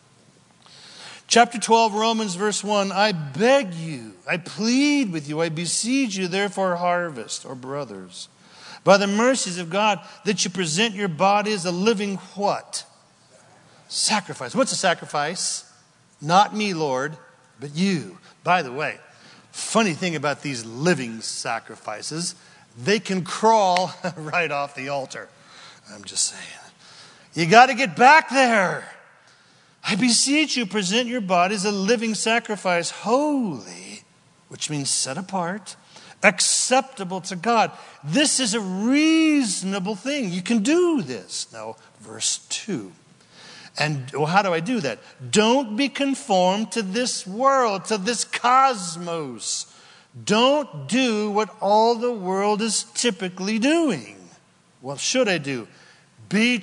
Chapter twelve, Romans, verse one. I beg you, I plead with you, I beseech you, therefore, Harvest, or brothers, by the mercies of God, that you present your body as a living what? Sacrifice. What's a sacrifice? Not me, Lord, but you. By the way, funny thing about these living sacrifices, they can crawl right off the altar. I'm just saying. You got to get back there. I beseech you, present your bodies a living sacrifice, holy, which means set apart, acceptable to God. This is a reasonable thing. You can do this. Now, verse two. And well, how do I do that? Don't be conformed to this world, to this cosmos. Don't do what all the world is typically doing. What should I do? Be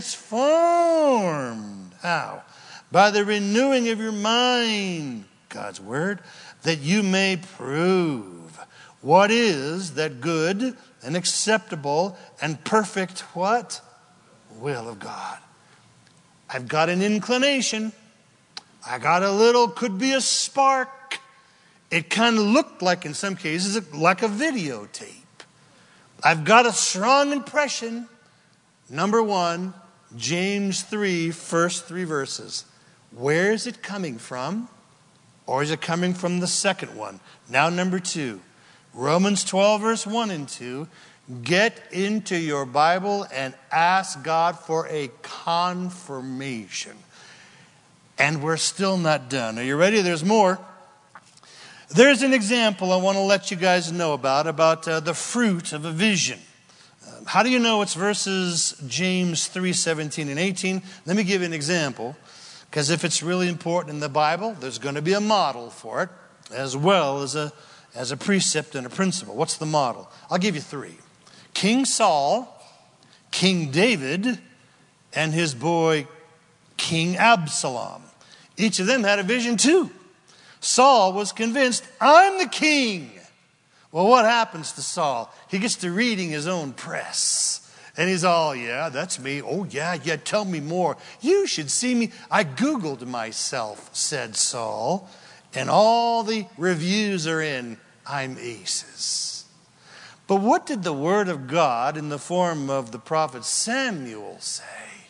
transformed. How? By the renewing of your mind, God's word, that you may prove what is that good and acceptable and perfect what? Will of God. I've got an inclination. I got a little, could be a spark. It kind of looked like, in some cases, like a videotape. I've got a strong impression. Number one, James three, first three verses. Where is it coming from? Or is it coming from the second one? Now number two, Romans twelve, verse one and two. Get into your Bible and ask God for a confirmation. And we're still not done. Are you ready? There's more. There's an example I want to let you guys know about, about uh, the fruit of a vision. Uh, how do you know it's verses James three, seventeen and eighteen? Let me give you an example, because if it's really important in the Bible, there's going to be a model for it, as well as a, as a precept and a principle. What's the model? I'll give you three. King Saul, King David, and his boy King Absalom. Each of them had a vision too. Saul was convinced, I'm the king. Well, what happens to Saul? He gets to reading his own press. And he's all, yeah, that's me. Oh, yeah, yeah, tell me more. You should see me. I Googled myself, said Saul. And all the reviews are in, I'm aces. But what did the word of God in the form of the prophet Samuel say?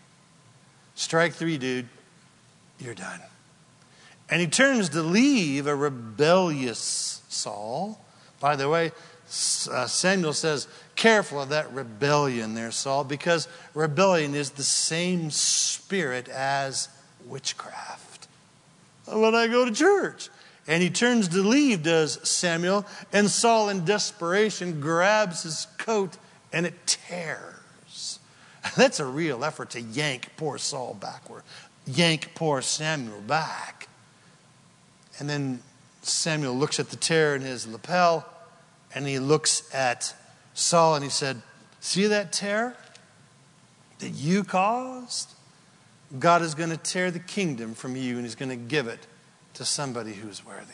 Strike three, dude. You're done. And he turns to leave a rebellious Saul. By the way, uh, Samuel says, careful of that rebellion there, Saul, because rebellion is the same spirit as witchcraft. When I go to church. And he turns to leave, does Samuel, and Saul in desperation grabs his coat and it tears. That's a real effort to yank poor Saul backward. Yank poor Samuel back. And then Samuel looks at the tear in his lapel, and he looks at Saul and he said, see that tear that you caused? God is going to tear the kingdom from you and he's going to give it to somebody who's worthy.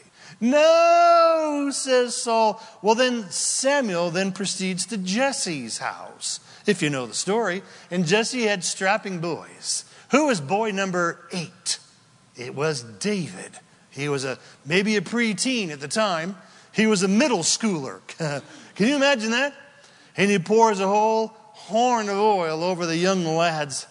No, says Saul. Well, then Samuel then proceeds to Jesse's house, if you know the story. And Jesse had strapping boys. Who was boy number eight? It was David. He was a maybe a preteen at the time. He was a middle schooler. Can you imagine that? And he pours a whole horn of oil over the young lad's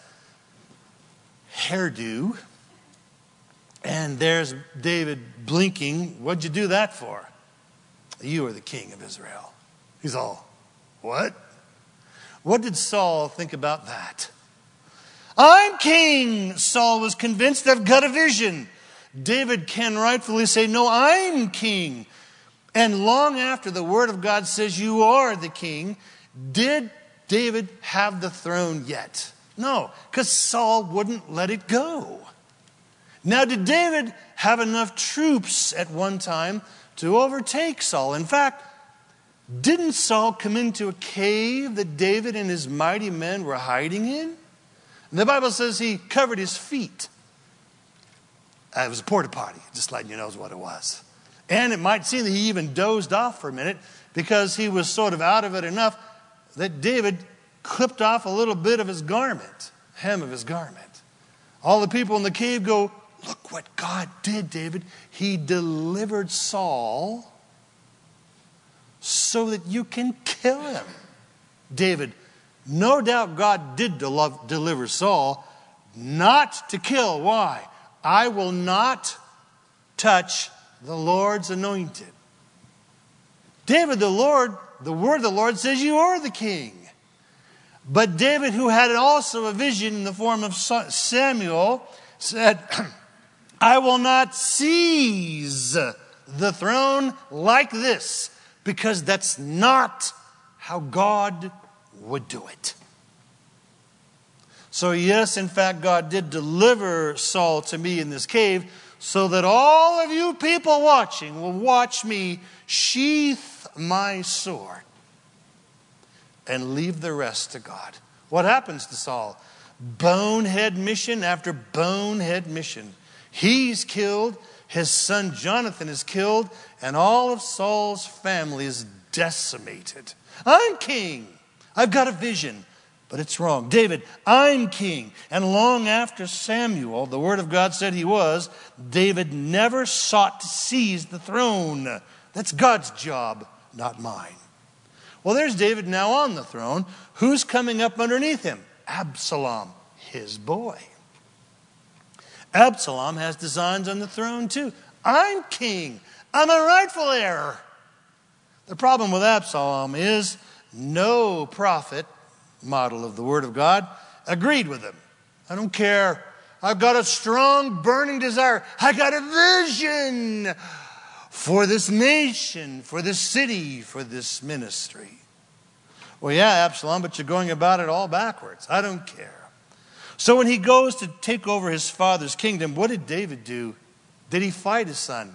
hairdo. And there's David blinking. What'd you do that for? You are the king of Israel. He's all, what? What did Saul think about that? I'm king. Saul was convinced. I've got a vision. David can rightfully say, no, I'm king. And long after the word of God says you are the king, did David have the throne yet? No, because Saul wouldn't let it go. Now, did David have enough troops at one time to overtake Saul? In fact, didn't Saul come into a cave that David and his mighty men were hiding in? And the Bible says he covered his feet. Uh, it was a porta potty, just letting you know what it was. And it might seem that he even dozed off for a minute because he was sort of out of it enough that David clipped off a little bit of his garment, hem of his garment. All the people in the cave go, look what God did, David. He delivered Saul so that you can kill him. David, no doubt God did del- deliver Saul, not to kill. Why? I will not touch the Lord's anointed. David, the Lord, the word of the Lord says you are the king. But David, who had also a vision in the form of Samuel, said, I will not seize the throne like this, because that's not how God would do it. So yes, in fact, God did deliver Saul to me in this cave so that all of you people watching will watch me sheath my sword and leave the rest to God. What happens to Saul? Bonehead mission after bonehead mission. He's killed, his son Jonathan is killed, and all of Saul's family is decimated. I'm king. I've got a vision. But it's wrong. David, I'm king. And long after Samuel, the word of God said he was, David never sought to seize the throne. That's God's job, not mine. Well, there's David now on the throne. Who's coming up underneath him? Absalom, his boy. Absalom has designs on the throne too. I'm king. I'm a rightful heir. The problem with Absalom is no prophet, model of the Word of God, agreed with him. I don't care. I've got a strong, burning desire. I got a vision for this nation, for this city, for this ministry. Well, yeah, Absalom, but you're going about it all backwards. I don't care. So when he goes to take over his father's kingdom, what did David do? Did he fight his son?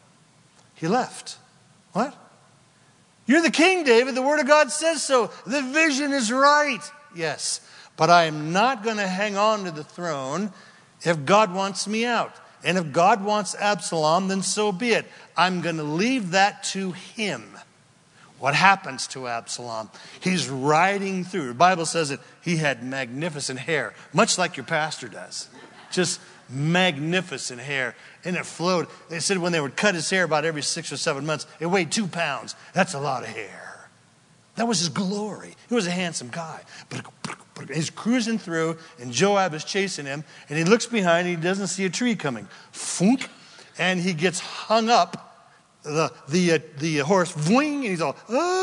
He left. What? You're the king, David. The word of God says so. The vision is right. Yes. But I am not going to hang on to the throne if God wants me out. And if God wants Absalom, then so be it. I'm going to leave that to him. What happens to Absalom? He's riding through. The Bible says that he had magnificent hair, much like your pastor does. Just magnificent hair. And it flowed. They said when they would cut his hair about every six or seven months, it weighed two pounds. That's a lot of hair. That was his glory. He was a handsome guy. But he's cruising through, and Joab is chasing him, and he looks behind, and he doesn't see a tree coming. Funk, and he gets hung up. The the uh, the horse, voing, and he's all,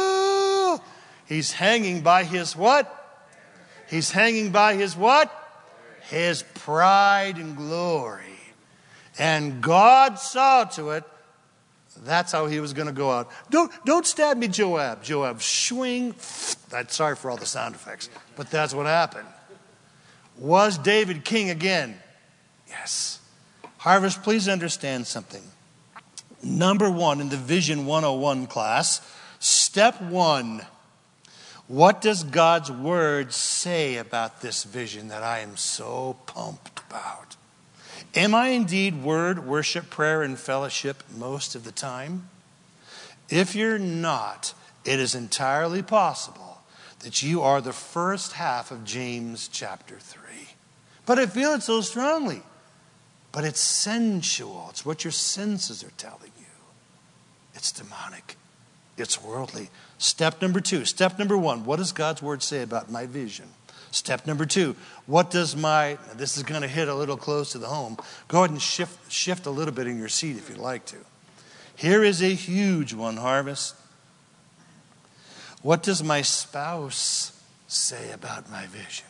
oh. He's hanging by his what? He's hanging by his what? His pride and glory. And God saw to it, that's how he was going to go out. Don't, don't stab me, Joab. Joab, swing. I'm sorry for all the sound effects, but that's what happened. Was David king again? Yes. Harvest, please understand something. Number one in the Vision one oh one class, step one. What does God's word say about this vision that I am so pumped about? Am I indeed word, worship, prayer, and fellowship most of the time? If you're not, it is entirely possible that you are the first half of James chapter three. But I feel it so strongly. But it's sensual. It's what your senses are telling you. It's demonic. It's worldly. Step number two. Step number one. What does God's word say about my vision? Step number two. What does my... This is going to hit a little close to the home. Go ahead and shift, shift a little bit in your seat if you'd like to. Here is a huge one, Harvest. What does my spouse say about my vision?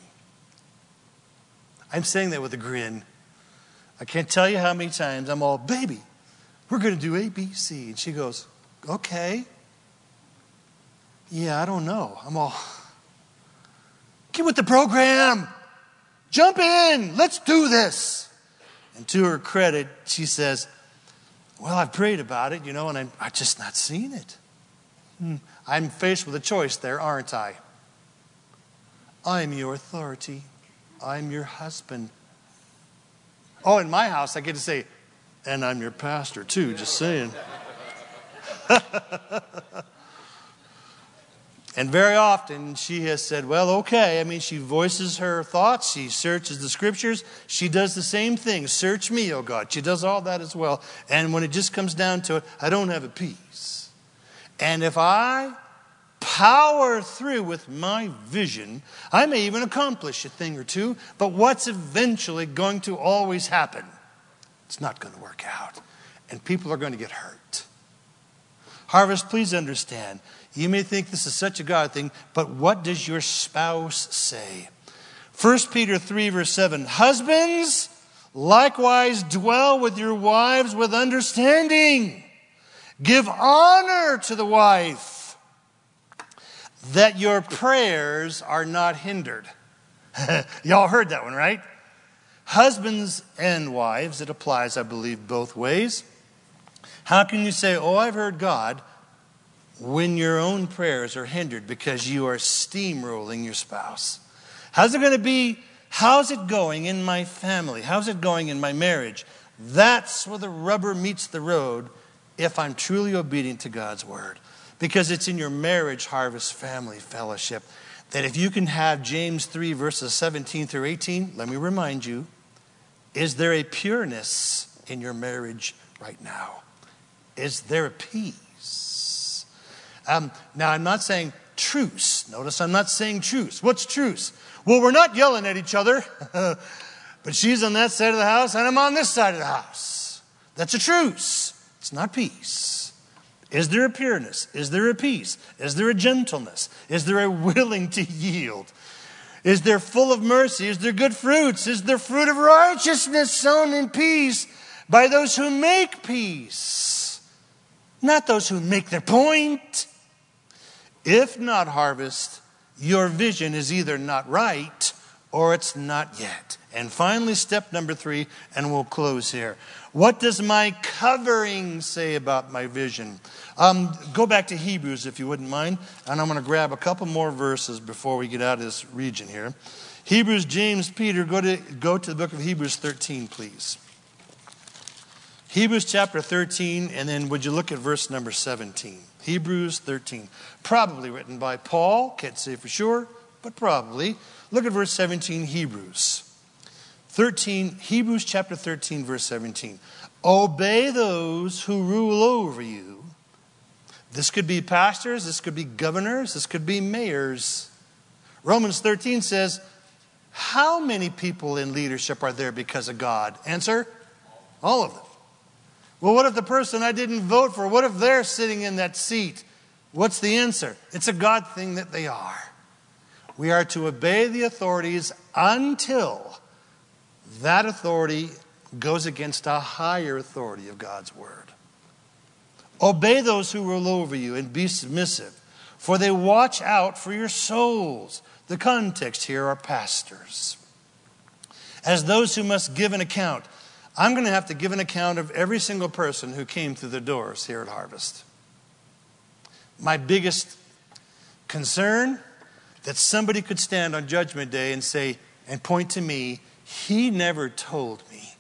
I'm saying that with a grin. I can't tell you how many times I'm all, baby, we're going to do A, B, C. And she goes, okay. Yeah, I don't know. I'm all, get with the program. Jump in. Let's do this. And to her credit, she says, well, I've prayed about it, you know, and I'm, I'm just not seeing it. Hmm. I'm faced with a choice there, aren't I? I'm your authority. I'm your husband. Oh, in my house, I get to say, and I'm your pastor too, just saying. And very often she has said, well, okay. I mean, she voices her thoughts. She searches the scriptures. She does the same thing. Search me, oh God. She does all that as well. And when it just comes down to it, I don't have a peace. And if I power through with my vision, I may even accomplish a thing or two, but what's eventually going to always happen? It's not going to work out. And people are going to get hurt. Harvest, please understand. You may think this is such a God thing, but what does your spouse say? First Peter three, verse seven. Husbands, likewise dwell with your wives with understanding, Give honor to the wife, that your prayers are not hindered. Y'all heard that one, right? Husbands and wives, it applies, I believe, both ways. How can you say, oh, I've heard God, when your own prayers are hindered because you are steamrolling your spouse? How's it going to be? How's it going in my family? How's it going in my marriage? That's where the rubber meets the road if I'm truly obedient to God's word. Because it's in your marriage harvest family fellowship that if you can have James three verses seventeen through eighteen, let me remind you, is there a pureness in your marriage right now? Is there a peace? Um, now, I'm not saying truce. Notice I'm not saying truce. What's truce? Well, we're not yelling at each other, but she's on that side of the house and I'm on this side of the house. That's a truce. It's not peace. Is there a pureness? Is there a peace? Is there a gentleness? Is there a willing to yield? Is there full of mercy? Is there good fruits? Is there fruit of righteousness sown in peace by those who make peace? Not those who make their point. If not, harvest, your vision is either not right or it's not yet. And finally, step number three, and we'll close here. What does my covering say about my vision? Um, go back to Hebrews, if you wouldn't mind. And I'm going to grab a couple more verses before we get out of this region here. Hebrews, James, Peter, go to, go to the book of Hebrews thirteen, please. Hebrews chapter thirteen, and then would you look at verse number seventeen? Hebrews thirteen. Probably written by Paul. Can't say for sure, but probably. Look at verse seventeen, Hebrews. thirteen, Hebrews chapter thirteen, verse seventeen. Obey those who rule over you. This could be pastors, this could be governors, this could be mayors. Romans thirteen says, how many people in leadership are there because of God? Answer, all of them. Well, what if the person I didn't vote for, what if they're sitting in that seat? What's the answer? It's a God thing that they are. We are to obey the authorities until that authority goes against a higher authority of God's word. Obey those who rule over you and be submissive, for they watch out for your souls. The context here are pastors. As those who must give an account. I'm going to have to give an account of every single person who came through the doors here at Harvest. My biggest concern, that somebody could stand on Judgment Day and say, and point to me, he never told me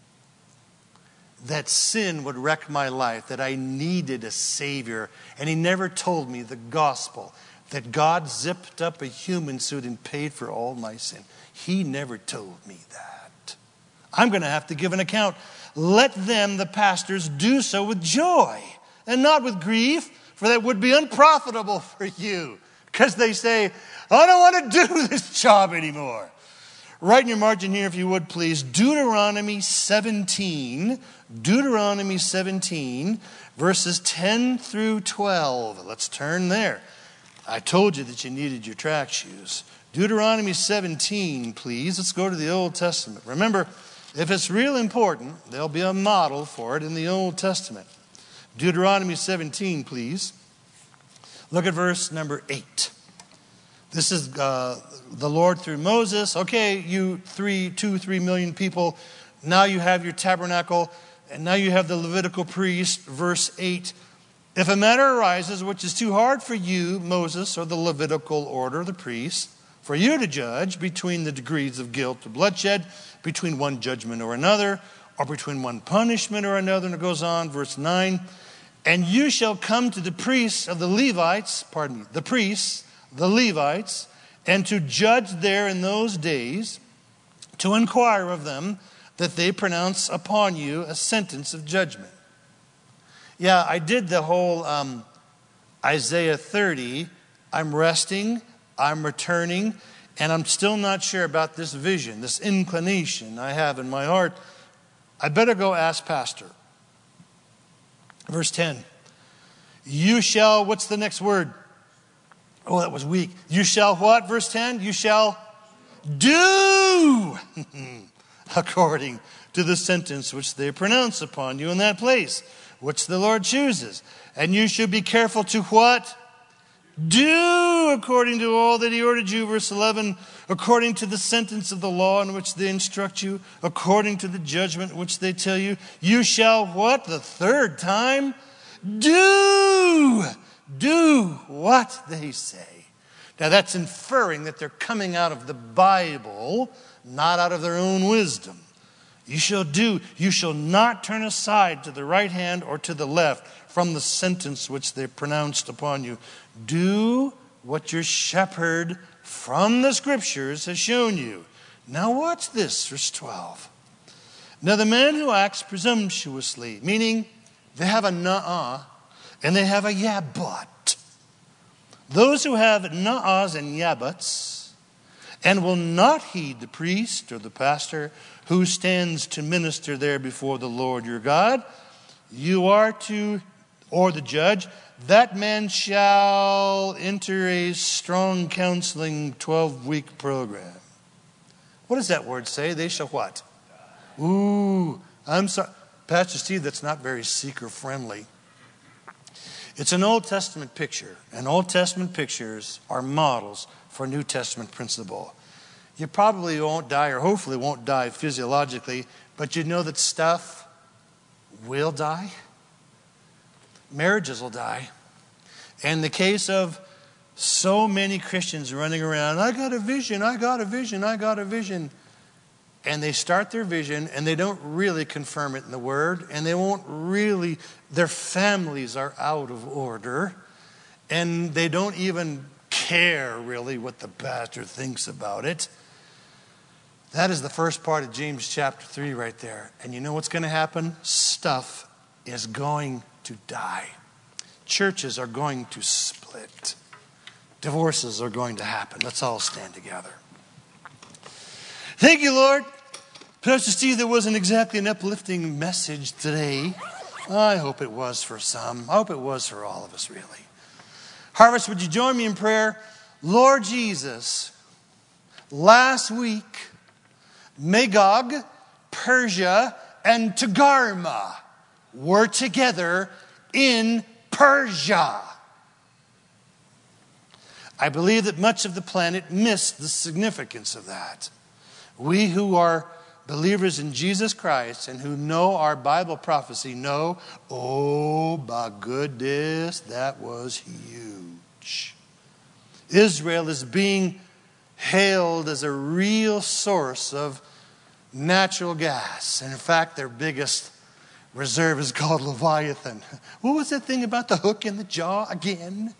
that sin would wreck my life, that I needed a Savior. And he never told me the gospel, that God zipped up a human suit and paid for all my sin. He never told me that. I'm going to have to give an account. Let them, the pastors, do so with joy and not with grief, for that would be unprofitable for you. Because they say, I don't want to do this job anymore. Write in your margin here, if you would, please, Deuteronomy seventeen. Deuteronomy seventeen, verses ten through twelve. Let's turn there. I told you that you needed your track shoes. Deuteronomy seventeen, please. Let's go to the Old Testament. Remember, if it's real important, there'll be a model for it in the Old Testament. Deuteronomy seventeen, please. Look at verse number eight. This is uh, the Lord through Moses. Okay, you three, two, three million people. Now you have your tabernacle, and now you have the Levitical priest. Verse eight. If a matter arises which is too hard for you, Moses, or the Levitical order, the priest, for you to judge between the degrees of guilt or bloodshed, between one judgment or another, or between one punishment or another, and it goes on, verse nine. And you shall come to the priests of the Levites, pardon me, the priests, the Levites, and to judge there in those days, to inquire of them that they pronounce upon you a sentence of judgment. Yeah, I did the whole um, Isaiah thirty. I'm resting, I'm returning, and I'm still not sure about this vision, this inclination I have in my heart. I better go ask Pastor. Verse ten. You shall, what's the next word? Oh, that was weak. You shall what? Verse ten. You shall do according to the sentence which they pronounce upon you in that place. which the Lord chooses. And you should be careful to what? Do according to all that he ordered you. Verse eleven, according to the sentence of the law in which they instruct you, according to the judgment which they tell you, you shall what? The third time? Do. Do what they say. Now that's inferring that they're coming out of the Bible, not out of their own wisdom. You shall do, you shall not turn aside to the right hand or to the left from the sentence which they pronounced upon you. Do what your shepherd from the scriptures has shown you. Now watch this, verse twelve. Now the man who acts presumptuously, meaning they have a nuh-uh and they have a yeah but. Those who have nuh-uhs and yeah buts and will not heed the priest or the pastor who stands to minister there before the Lord your God, you are to, or the judge, that man shall enter a strong counseling twelve-week program. What does that word say? They shall what? Ooh, I'm sorry. Pastor Steve, that's not very seeker-friendly. It's an Old Testament picture, and Old Testament pictures are models for New Testament principle. You probably won't die, or hopefully won't die physiologically, but you know that stuff will die. Marriages will die. In the case of so many Christians running around, I got a vision, I got a vision, I got a vision. And they start their vision and they don't really confirm it in the Word. And they won't really, their families are out of order. And they don't even care really what the pastor thinks about it. That is the first part of James chapter three right there. And you know what's going to happen? Stuff is going to die. Churches are going to split. Divorces are going to happen. Let's all stand together. Thank you, Lord. Pastor Steve, that wasn't exactly an uplifting message today. I hope it was for some. I hope it was for all of us, really. Harvest, would you join me in prayer? Lord Jesus, last week, Magog, Persia, and Togarmah were together in Persia. I believe that much of the planet missed the significance of that. We who are believers in Jesus Christ and who know our Bible prophecy know, oh my goodness, that was huge. Israel is being hailed as a real source of natural gas. And in fact, their biggest reserve is called Leviathan. What was that thing about the hook in the jaw again?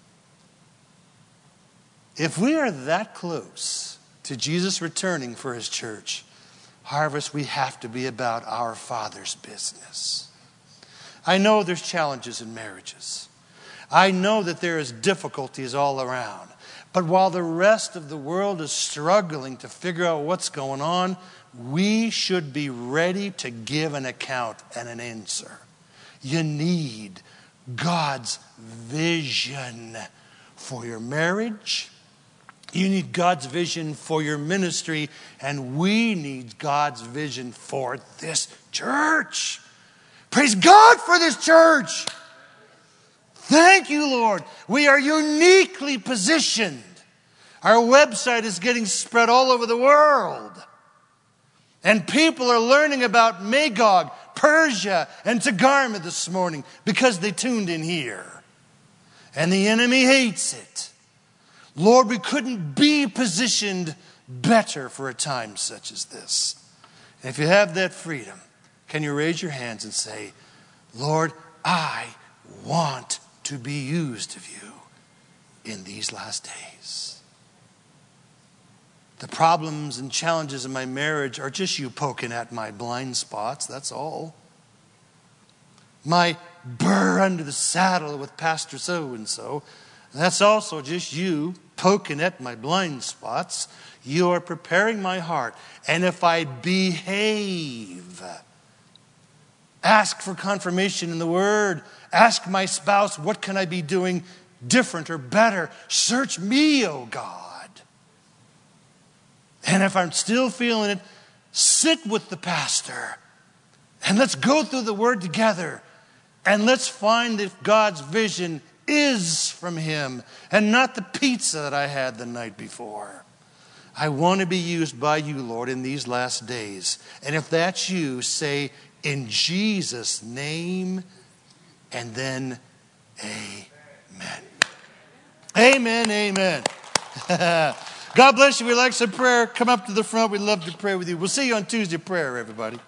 If we are that close to Jesus returning for his church, Harvest, we have to be about our Father's business. I know there's challenges in marriages. I know that there is difficulties all around. But while the rest of the world is struggling to figure out what's going on, we should be ready to give an account and an answer. You need God's vision for your marriage. You need God's vision for your ministry, and we need God's vision for this church. Praise God for this church. Thank you, Lord. We are uniquely positioned. Our website is getting spread all over the world. And people are learning about Magog, Persia, and Togarmah this morning because they tuned in here. And the enemy hates it. Lord, we couldn't be positioned better for a time such as this. And if you have that freedom, can you raise your hands and say, Lord, I want to be used of you in these last days. The problems and challenges in my marriage are just you poking at my blind spots, that's all. My burr under the saddle with Pastor so-and-so, that's also just you poking at my blind spots. You are preparing my heart. And if I behave, ask for confirmation in the Word. Ask my spouse, what can I be doing different or better? Search me, O God. And if I'm still feeling it, sit with the pastor. And let's go through the Word together And let's find if God's vision is from him and not the pizza that I had the night before. I want to be used by you, Lord, in these last days. And if that's you, say, in Jesus' name, and then amen. Amen, amen. God bless you. We'd like some prayer. Come up to the front. We'd love to pray with you. We'll see you on Tuesday prayer, everybody.